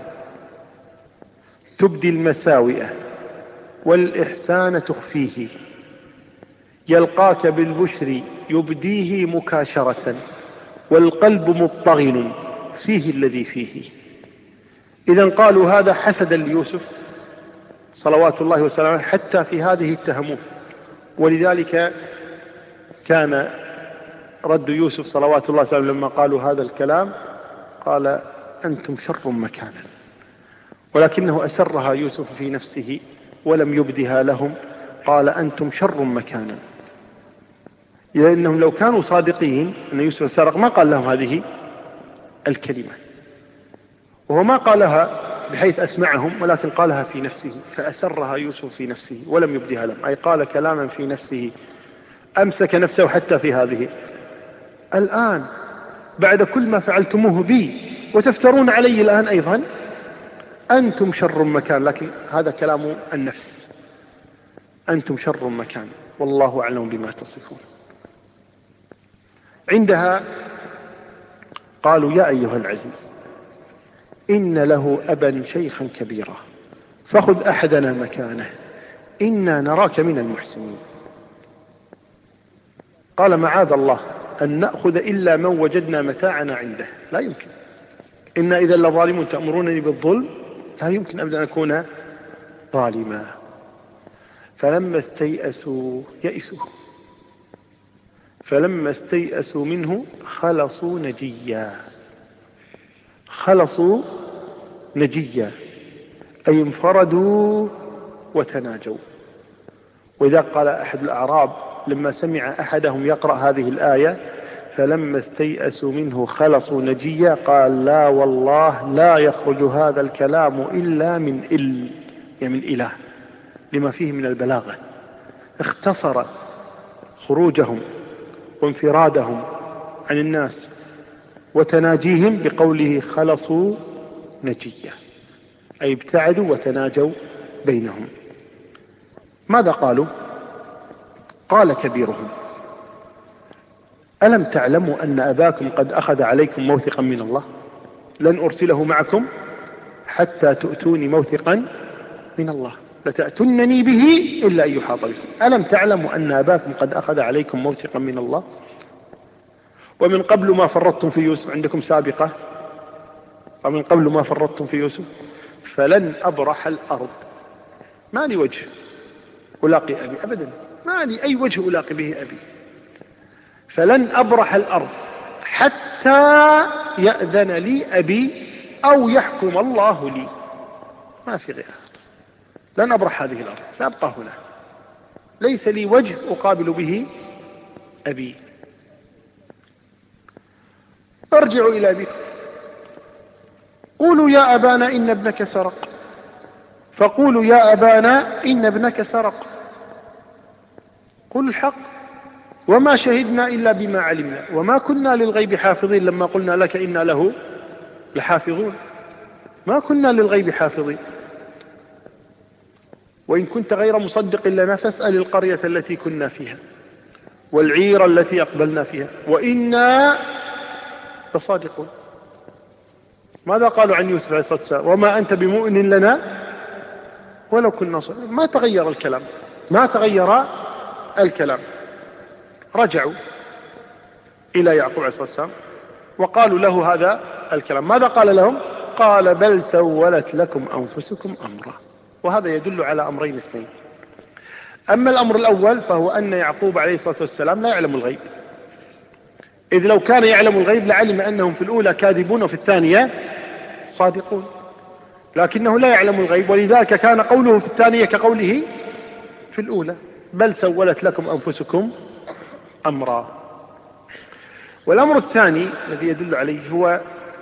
تبدي المساوئ والإحسان تخفيه، يلقاك بالبشر يبديه مكاشرة والقلب مضطغن فيه الذي فيه. إذن قالوا هذا حسدا ليوسف صلوات الله وسلامه حتى في هذه اتهموه. ولذلك كان رد يوسف صلوات الله وسلامه لما قالوا هذا الكلام قال أنتم شر مكانا، ولكنه أسرها يوسف في نفسه ولم يبدها لهم. قال أنتم شر مكانا، لأنهم لو كانوا صادقين أن يوسف سرق ما قال لهم هذه الكلمة، وهو ما قالها بحيث أسمعهم ولكن قالها في نفسه، فأسرها يوسف في نفسه ولم يبدها لهم، أي قال كلاما في نفسه، أمسك نفسه حتى في هذه. الآن بعد كل ما فعلتموه بي وتفترون علي الآن أيضا، أنتم شر مكان. لكن هذا كلام النفس، أنتم شر مكان والله أعلم بما تصفون. عندها قالوا يا أيها العزيز إن له أبا شيخا كبيرا فخذ أحدنا مكانه إنا نراك من المحسنين. قال معاذ الله أن نأخذ إلا من وجدنا متاعنا عنده، لا يمكن، إنا إذا لظالمون تأمرونني بالظلم، لا يمكن أبدا أن أكون ظالما. فلما استيأسوا يئسوا فلما استيأسوا منه خلصوا نجيا. خلصوا نجيا أي انفردوا وتناجوا. وإذا قال أحد الأعراب لما سمع أحدهم يقرأ هذه الآية فلما استيأسوا منه خلصوا نجيا، قال لا والله لا يخرج هذا الكلام إلا من إل، يعني من إله، لما فيه من البلاغة. اختصر خروجهم وانفرادهم عن الناس وتناجيهم بقوله خلصوا نجيا، أي ابتعدوا وتناجوا بينهم. ماذا قالوا؟ قال كبيرهم ألم تعلموا أن أباكم قد أخذ عليكم موثقا من الله لن أرسله معكم حتى تؤتوني موثقا من الله لتأتنني به إلا أن يحاط بكم. ألم تعلموا أن أباكم قد أخذ عليكم موثقا من الله ومن قبل ما فرطتم في يوسف، عندكم سابقة، ومن قبل ما فرطتم في يوسف فلن أبرح الأرض، ما لي وجه ألاقي أبي أبدا، ما لي أي وجه ألاقي به أبي، فلن أبرح الأرض حتى يأذن لي أبي أو يحكم الله لي، ما في غيره. لن أبرح هذه الأرض، سأبقى هنا، ليس لي وجه أقابل به أبي. ارجعوا إلى أبيكم قولوا يا أبانا إن ابنك سرق، فقولوا يا أبانا إن ابنك سرق، قل الحق وما شهدنا إلا بما علمنا وما كنا للغيب حافظين. لما قلنا لك إنا له لحافظون، ما كنا للغيب حافظين. وإن كنت غير مصدق لنا فاسأل القرية التي كنا فيها والعير التي أقبلنا فيها وإنا لصادقون. ماذا قالوا عن يوسف عليه الصلاة والسلام؟ وما أنت بمؤمن لنا ولو كنا صادقين. ما تغير الكلام، ما تغير الكلام. رجعوا إلى يعقوب عليه الصلاة والسلام وقالوا له هذا الكلام. ماذا قال لهم؟ قال بل سولت لكم أنفسكم أمرا. وهذا يدل على أمرين اثنين. أما الأمر الأول فهو أن يعقوب عليه الصلاة والسلام لا يعلم الغيب، إذ لو كان يعلم الغيب لعلم أنهم في الأولى كاذبون وفي الثانية صادقون، لكنه لا يعلم الغيب، ولذلك كان قوله في الثانية كقوله في الأولى بل سولت لكم أنفسكم أمرا. والأمر الثاني الذي يدل عليه هو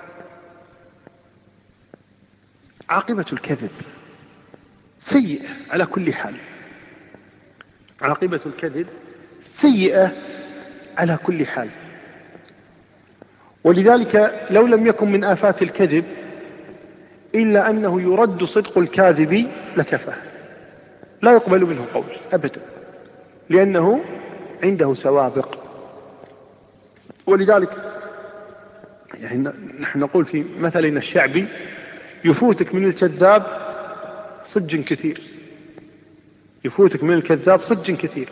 عاقبة الكذب سيئة على كل حال. عاقبة الكذب سيئة على كل حال، ولذلك لو لم يكن من آفات الكذب إلا أنه يرد صدق الكاذب لكفى، لا يقبل منه قول أبدا، لأنه عنده سوابق. ولذلك يعني نحن نقول في مثلنا الشعبي يفوتك من الكذاب صج كثير، يفوتك من الكذاب صج كثير.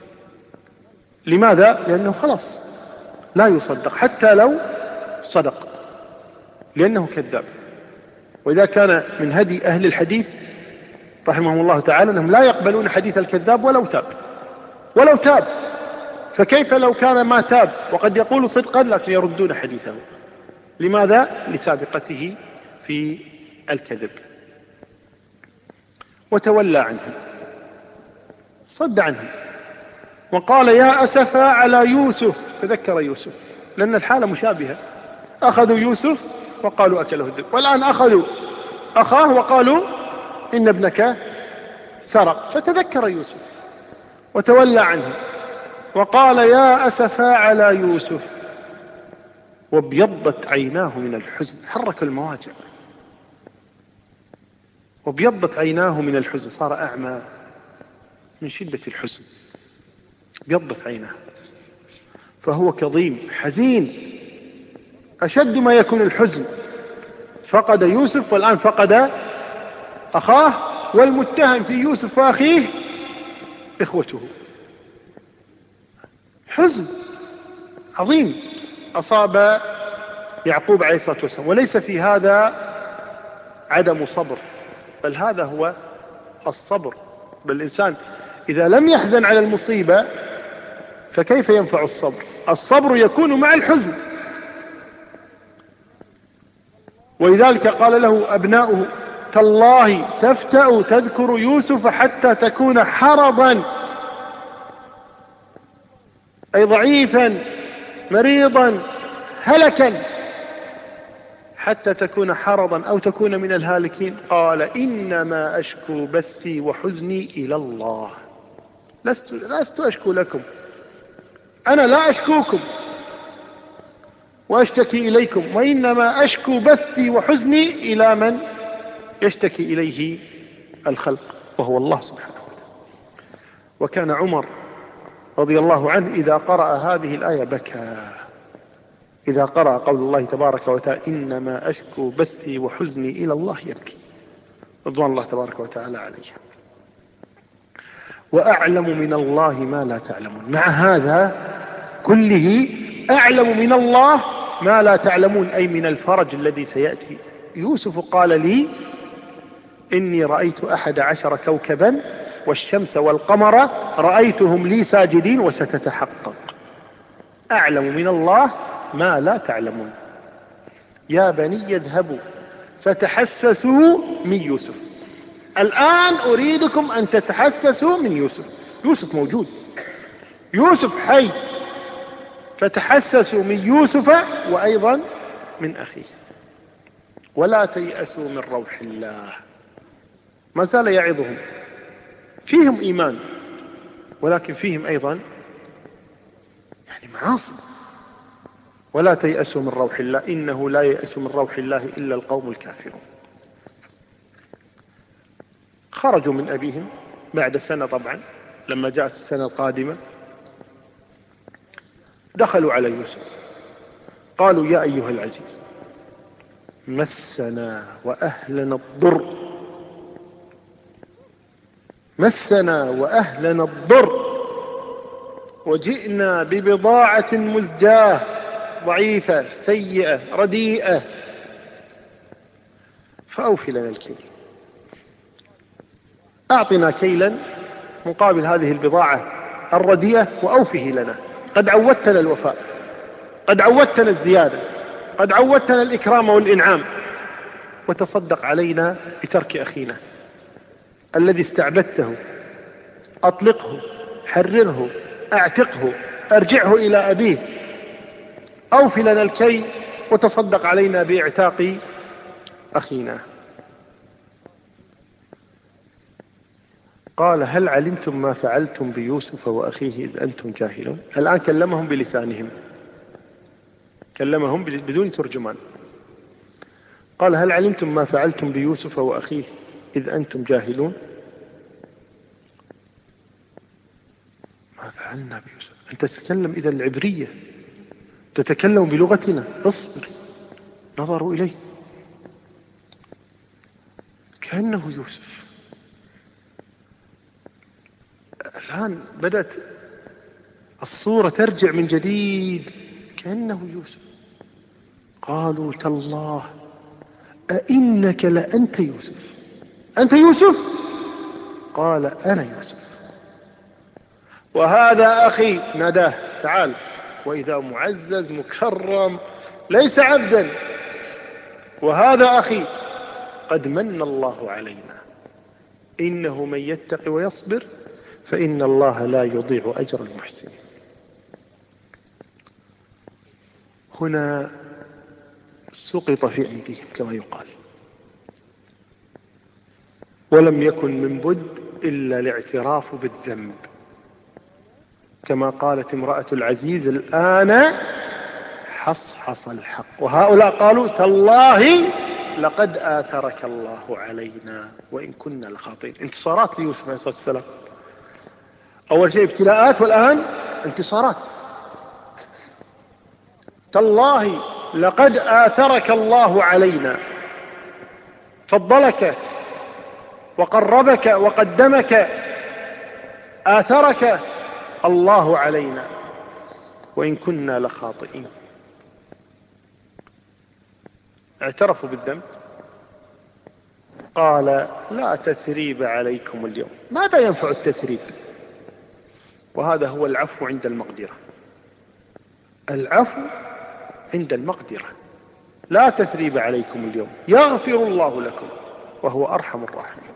لماذا؟ لأنه خلاص لا يصدق حتى لو صدق، لأنه كذاب. وإذا كان من هدي أهل الحديث رحمهم الله تعالى أنهم لا يقبلون حديث الكذاب ولو تاب، ولو تاب، فكيف لو كان ما تاب وقد يقول صدقا لكن يردون حديثه؟ لماذا؟ لسابقته في الكذب. وتولى عنهم، صد عنهم، وقال يا أسفا على يوسف. تذكر يوسف لأن الحالة مشابهة، أخذوا يوسف وقالوا أكله الذئب، والآن أخذوا أخاه وقالوا إن ابنك سرق، فتذكر يوسف وتولى عنهم وقال يا أسفا على يوسف وابيضت عيناه من الحزن. حرك المواجع، وابيضت عيناه من الحزن، صار أعمى من شدة الحزن، ابيضت عيناه، فهو كظيم حزين أشد ما يكون الحزن. فقد يوسف والآن فقد أخاه، والمتهم في يوسف وأخيه إخوته. حزن عظيم أصاب يعقوب عليه الصلاة والسلام، وليس في هذا عدم صبر، بل هذا هو الصبر. بل الإنسان إذا لم يحزن على المصيبة فكيف ينفع الصبر؟ الصبر يكون مع الحزن. ولذلك قال له أبناؤه تالله تفتأ تذكر يوسف حتى تكون حرضا، أي ضعيفا مريضا هلكا، حتى تكون حرضا أو تكون من الهالكين. قال إنما أشكو بثي وحزني إلى الله، لست, لست أشكو لكم، أنا لا أشكوكم وأشتكي إليكم، وإنما أشكو بثي وحزني إلى من يشتكي إليه الخلق وهو الله سبحانه وتعالى. وكان عمر رضي الله عنه إذا قرأ هذه الآية بكى، إذا قرأ قول الله تبارك وتعالى إنما أشكو بثي وحزني إلى الله يبكي، رضوان الله تبارك وتعالى عليه. وأعلم من الله ما لا تعلمون، مع هذا كله أعلم من الله ما لا تعلمون، أي من الفرج الذي سيأتي. يوسف قال لي إني رأيت أحد عشر كوكبا والشمس والقمر رأيتهم لي ساجدين وستتحقق. أعلم من الله ما لا تعلمون. يا بني اذهبوا فتحسسوا من يوسف. الآن أريدكم أن تتحسسوا من يوسف. يوسف موجود، يوسف حي، فتحسسوا من يوسف وأيضا من أخيه، ولا تيأسوا من روح الله. ما زال يعظهم، فيهم إيمان ولكن فيهم أيضا يعني معاصي. ولا تيأسوا من روح الله إنه لا ييأس من روح الله إلا القوم الكافرون. خرجوا من أبيهم بعد سنة، طبعا لما جاءت السنة القادمة دخلوا على يوسف قالوا يا أيها العزيز مسنا وأهلنا الضر مسنا وأهلنا الضر وجئنا ببضاعة مزجاة ضعيفة سيئة رديئة فأوفي لنا الكيل، أعطنا كيلا مقابل هذه البضاعة الرديئة وأوفه لنا، قد عودتنا الوفاء، قد عودتنا الزيادة، قد عودتنا الإكرام والإنعام، وتصدق علينا بترك أخينا الذي استعبدته، أطلقه، حرره، أعتقه، أرجعه إلى أبيه، أوفي لنا الكي وتصدق علينا بإعتاق أخينا. قال هل علمتم ما فعلتم بيوسف وأخيه إذ أنتم جاهلون؟ الآن كلمهم بلسانهم، كلمهم بدون ترجمان. قال هل علمتم ما فعلتم بيوسف وأخيه إذ أنتم جاهلون؟ ما فعلنا بيوسف، أنت تتكلم إذا العبرية، تتكلم بلغتنا، اصبر. نظروا إليه كأنه يوسف. الآن بدأت الصورة ترجع من جديد كأنه يوسف. قالوا تالله أئنك لأنت يوسف، أنت يوسف؟ قال أنا يوسف وهذا أخي، ناداه تعال، وإذا معزز مكرم ليس عبدا، وهذا أخي قد من الله علينا إنه من يتق ويصبر فإن الله لا يضيع أجر المحسنين. هنا سقط في أيديهم كما يقال، ولم يكن من بد إلا الاعتراف بالذنب، كما قالت امرأة العزيز الآن حصحص الحق. وهؤلاء قالوا تالله لقد آثرك الله علينا وإن كنا لخاطئين. انتصارات ليوسف عليه الصلاة والسلام، أول شيء ابتلاءات والآن انتصارات. تالله لقد آثرك الله علينا، فضلك وقربك وقدمك، آثرك الله علينا وإن كنا لخاطئين. اعترفوا بالذنب. قال لا تثريب عليكم اليوم. ماذا ينفع التثريب؟ وهذا هو العفو عند المقدرة، العفو عند المقدرة. لا تثريب عليكم اليوم يغفر الله لكم وهو أرحم الراحمين.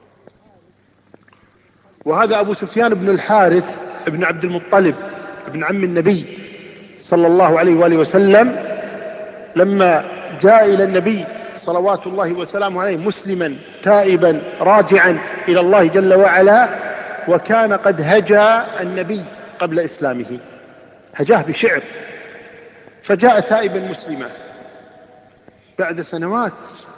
وهذا أبو سفيان بن الحارث ابن عبد المطلب ابن عم النبي صلى الله عليه وآله وسلم، لما جاء إلى النبي صلوات الله وسلامه عليه مسلما تائبا راجعا إلى الله جل وعلا، وكان قد هجا النبي قبل إسلامه، هجاه بشعر، فجاء تائبا مسلما بعد سنوات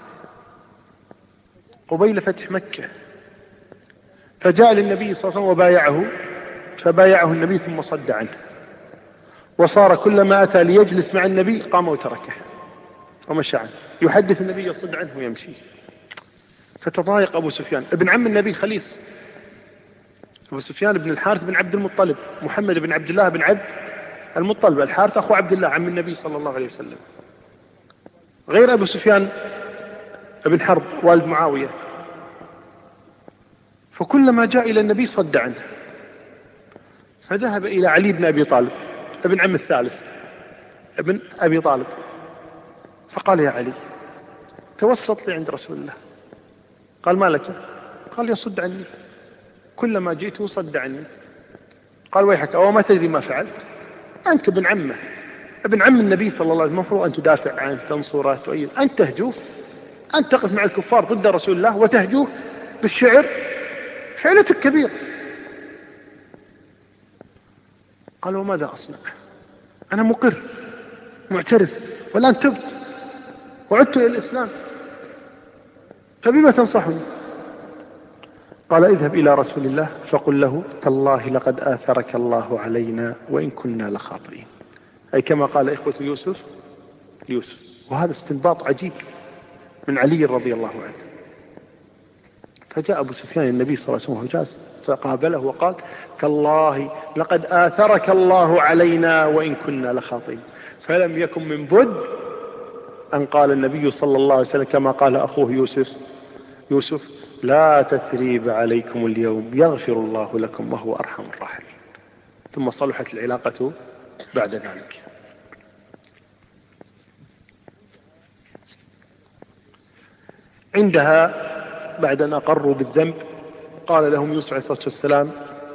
قبيل فتح مكة، فجاء للنبي صلى الله عليه وسلم وبايعه، فبايعه النبي ثم صد عنه، وصار كلما أتى ليجلس مع النبي قام وتركه ومشى عنه، يحدث النبي يصد عنه ويمشي. فتضايق أبو سفيان ابن عم النبي خليص، أبو سفيان بن الحارث بن عبد المطلب، محمد بن عبد الله بن عبد المطلب، الحارث أخو عبد الله عم النبي صلى الله عليه وسلم، غير أبو سفيان بن حرب والد معاوية. فكلما جاء إلى النبي صد عنه، فذهب إلى علي بن أبي طالب ابن عم الثالث ابن أبي طالب، فقال يا علي توسط لي عند رسول الله. قال ما لك؟ قال يصد عني، كلما جئته صد عني. قال ويحك أو ما تدري ما فعلت؟ أنت ابن عمه، ابن عم النبي صلى الله عليه وسلم، المفروض أن تدافع عنه، تنصره، تؤيد، أنت تهجوه، أنت تقف مع الكفار ضد رسول الله وتهجوه بالشعر، فعلتك كبير. قال وماذا أصنع؟ أنا مقر معترف والآن تبت وعدت إلى الإسلام، فبما تنصحني؟ قال اذهب إلى رسول الله فقل له تالله لقد آثرك الله علينا وإن كنا لخاطئين. أي كما قال إخوة يوسف ليوسف. وهذا استنباط عجيب من علي رضي الله عنه. فجاء أبو سفيان النبي صلى الله عليه وسلم وجاء فقابله وقال: تالله لقد آثرك الله علينا وإن كنا لخاطئين. فلم يكن من بد أن قال النبي صلى الله عليه وسلم كما قال أخوه يوسف يوسف: لا تثريب عليكم اليوم يغفر الله لكم وهو أرحم الراحمين. ثم صلحت العلاقة بعد ذلك. عندها بعد أن أقروا بالذنب قال لهم يوسف عليه الصلاة والسلام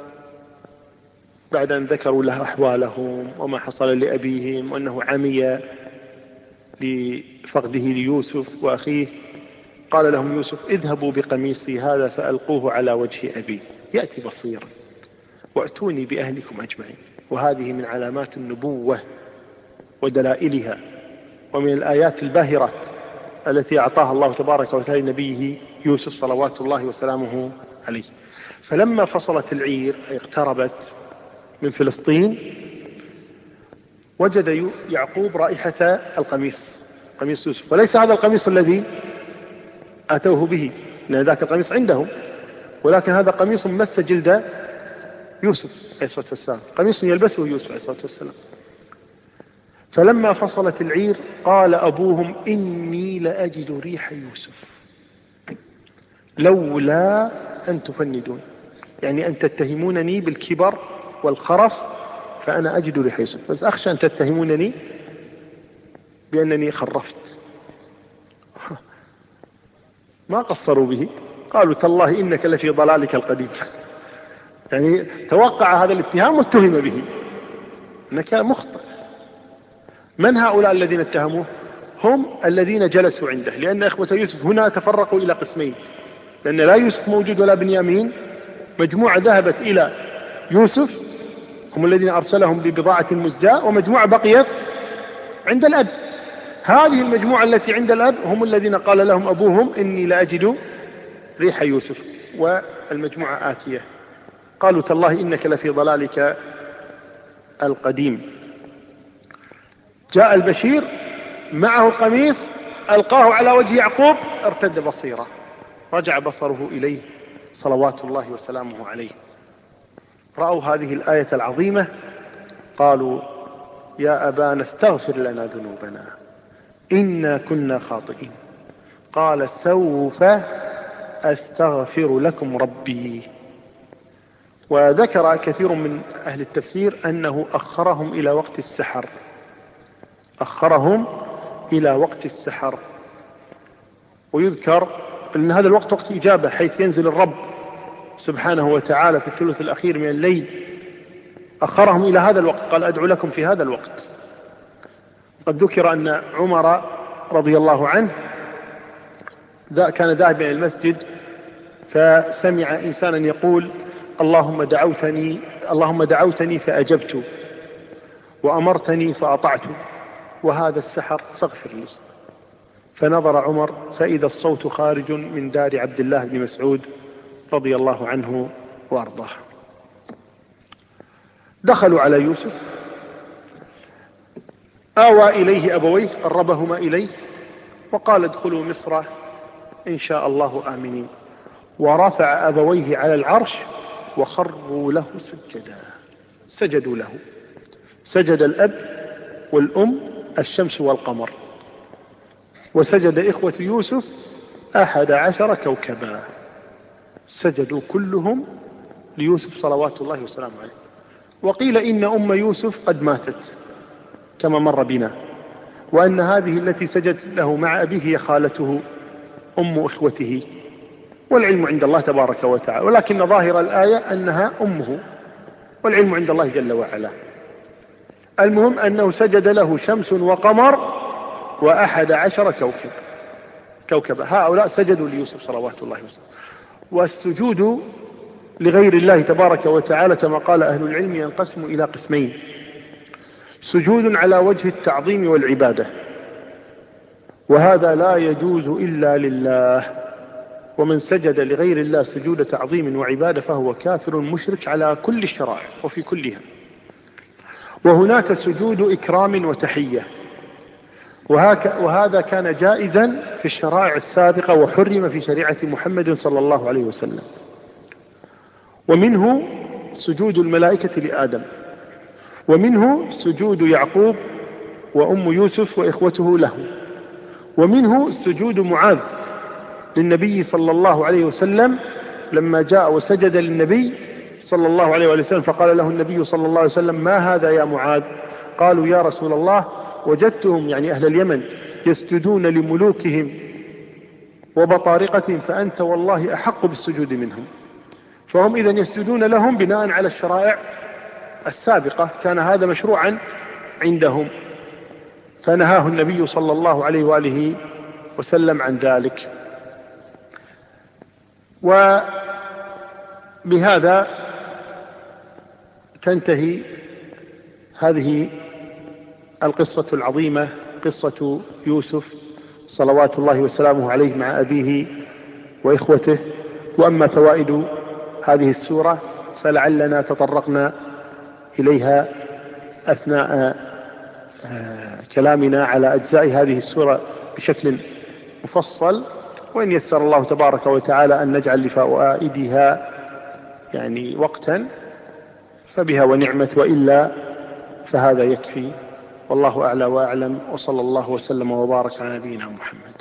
بعد أن ذكروا له أحوالهم وما حصل لأبيهم وأنه عمي لفقده ليوسف وأخيه، قال لهم يوسف: اذهبوا بقميصي هذا فألقوه على وجه أبي يأتي بصيرا وأتوني بأهلكم أجمعين. وهذه من علامات النبوة ودلائلها ومن الآيات الباهرات التي أعطاها الله تبارك وتعالى لنبيه يوسف صلوات الله وسلامه عليه. فلما فصلت العير أي اقتربت من فلسطين وجد يعقوب رائحة القميص، قميص يوسف، وليس هذا القميص الذي أتوه به لأن ذاك القميص عندهم، ولكن هذا قميص مس جلد يوسف عليه الصلاة والسلام، قميص يلبسه يوسف عليه الصلاة والسلام. فلما فصلت العير قال أبوهم: إني لأجد ريح يوسف لولا أن تفندون، يعني أن تتهمونني بالكبر والخرف فأنا أجد ريح يوسف، بس أخشى أن تتهمونني بأنني خرفت. ما قصروا به، قالوا: تالله إنك لفي ضلالك القديم. يعني توقع هذا الاتهام واتهم به أنك مخطئ. من هؤلاء الذين اتهموه؟ هم الذين جلسوا عنده، لأن إخوة يوسف هنا تفرقوا إلى قسمين، لأن لا يوسف موجود ولا بنيامين. مجموعة ذهبت إلى يوسف هم الذين أرسلهم ببضاعة مزجاة، ومجموعة بقيت عند الأب. هذه المجموعة التي عند الأب هم الذين قال لهم أبوهم: إني لأجد ريح يوسف. والمجموعة آتية قالوا: تالله إنك لفي ضلالك القديم. جاء البشير معه القميص ألقاه على وجه يعقوب ارتد بصيره، رجع بصره إليه صلوات الله وسلامه عليه. رأوا هذه الآية العظيمة قالوا: يا أبانا استغفر لنا ذنوبنا إنا كنا خاطئين. قال: سوف أستغفر لكم ربي. وذكر كثير من أهل التفسير أنه أخرهم إلى وقت السحر، أخرهم إلى وقت السحر. ويذكر أن هذا الوقت وقت إجابة، حيث ينزل الرب سبحانه وتعالى في الثلث الأخير من الليل. أخرهم إلى هذا الوقت، قال: أدعو لكم في هذا الوقت. قد ذكر أن عمر رضي الله عنه كان ذاهبا إلى المسجد فسمع إنسانا يقول: اللهم دعوتني اللهم دعوتني فأجبت، وأمرتني فأطعت، وهذا السحر فاغفر لي. فنظر عمر فإذا الصوت خارج من دار عبد الله بن مسعود رضي الله عنه وأرضاه. دخلوا على يوسف، آوى إليه أبويه، قربهما إليه وقال: ادخلوا مصر إن شاء الله آمنين. ورفع أبويه على العرش وخروا له سجدا، سجدوا له. سجد الأب والأم الشمس والقمر، وسجد إخوة يوسف أحد عشر كوكبا، سجدوا كلهم ليوسف صلوات الله وسلامه عليه. وقيل إن أم يوسف قد ماتت كما مر بنا، وأن هذه التي سجدت له مع أبيه هي خالته أم إخوته، والعلم عند الله تبارك وتعالى، ولكن ظاهر الآية أنها أمه، والعلم عند الله جل وعلا. المهم أنه سجد له شمس وقمر وأحد عشر كوكب كوكبا، هؤلاء سجدوا ليوسف صلوات الله وسلامه. والسجود لغير الله تبارك وتعالى كما قال أهل العلم ينقسم إلى قسمين: سجود على وجه التعظيم والعبادة، وهذا لا يجوز إلا لله، ومن سجد لغير الله سجود تعظيم وعبادة فهو كافر مشرك على كل الشرائع وفي كلها. وهناك سجود إكرام وتحية، وهذا كان جائزا في الشرائع السابقة وحرم في شريعة محمد صلى الله عليه وسلم. ومنه سجود الملائكة لآدم، ومنه سجود يعقوب وأم يوسف وإخوته له، ومنه سجود معاذ للنبي صلى الله عليه وسلم لما جاء وسجد للنبي صلى الله عليه وسلم، فقال له النبي صلى الله عليه وسلم: ما هذا يا معاذ؟ قالوا: يا رسول الله وجدتهم، يعني أهل اليمن، يسجدون لملوكهم وبطارقتهم، فأنت والله أحق بالسجود منهم. فهم إذن يسجدون لهم بناء على الشرائع السابقة، كان هذا مشروعا عندهم، فنهاه النبي صلى الله عليه وآله وسلم عن ذلك. وبهذا تنتهي هذه القصة العظيمة، قصة يوسف صلوات الله وسلامه عليه مع أبيه وإخوته. وأما فوائد هذه السورة فلعلنا تطرقنا إليها أثناء كلامنا على أجزاء هذه السورة بشكل مفصل، وإن يسر الله تبارك وتعالى أن نجعل لفوائدها يعني وقتا فبها ونعمت، وإلا فهذا يكفي. والله أعلى وأعلم، وصلى الله وسلم وبارك على نبينا محمد.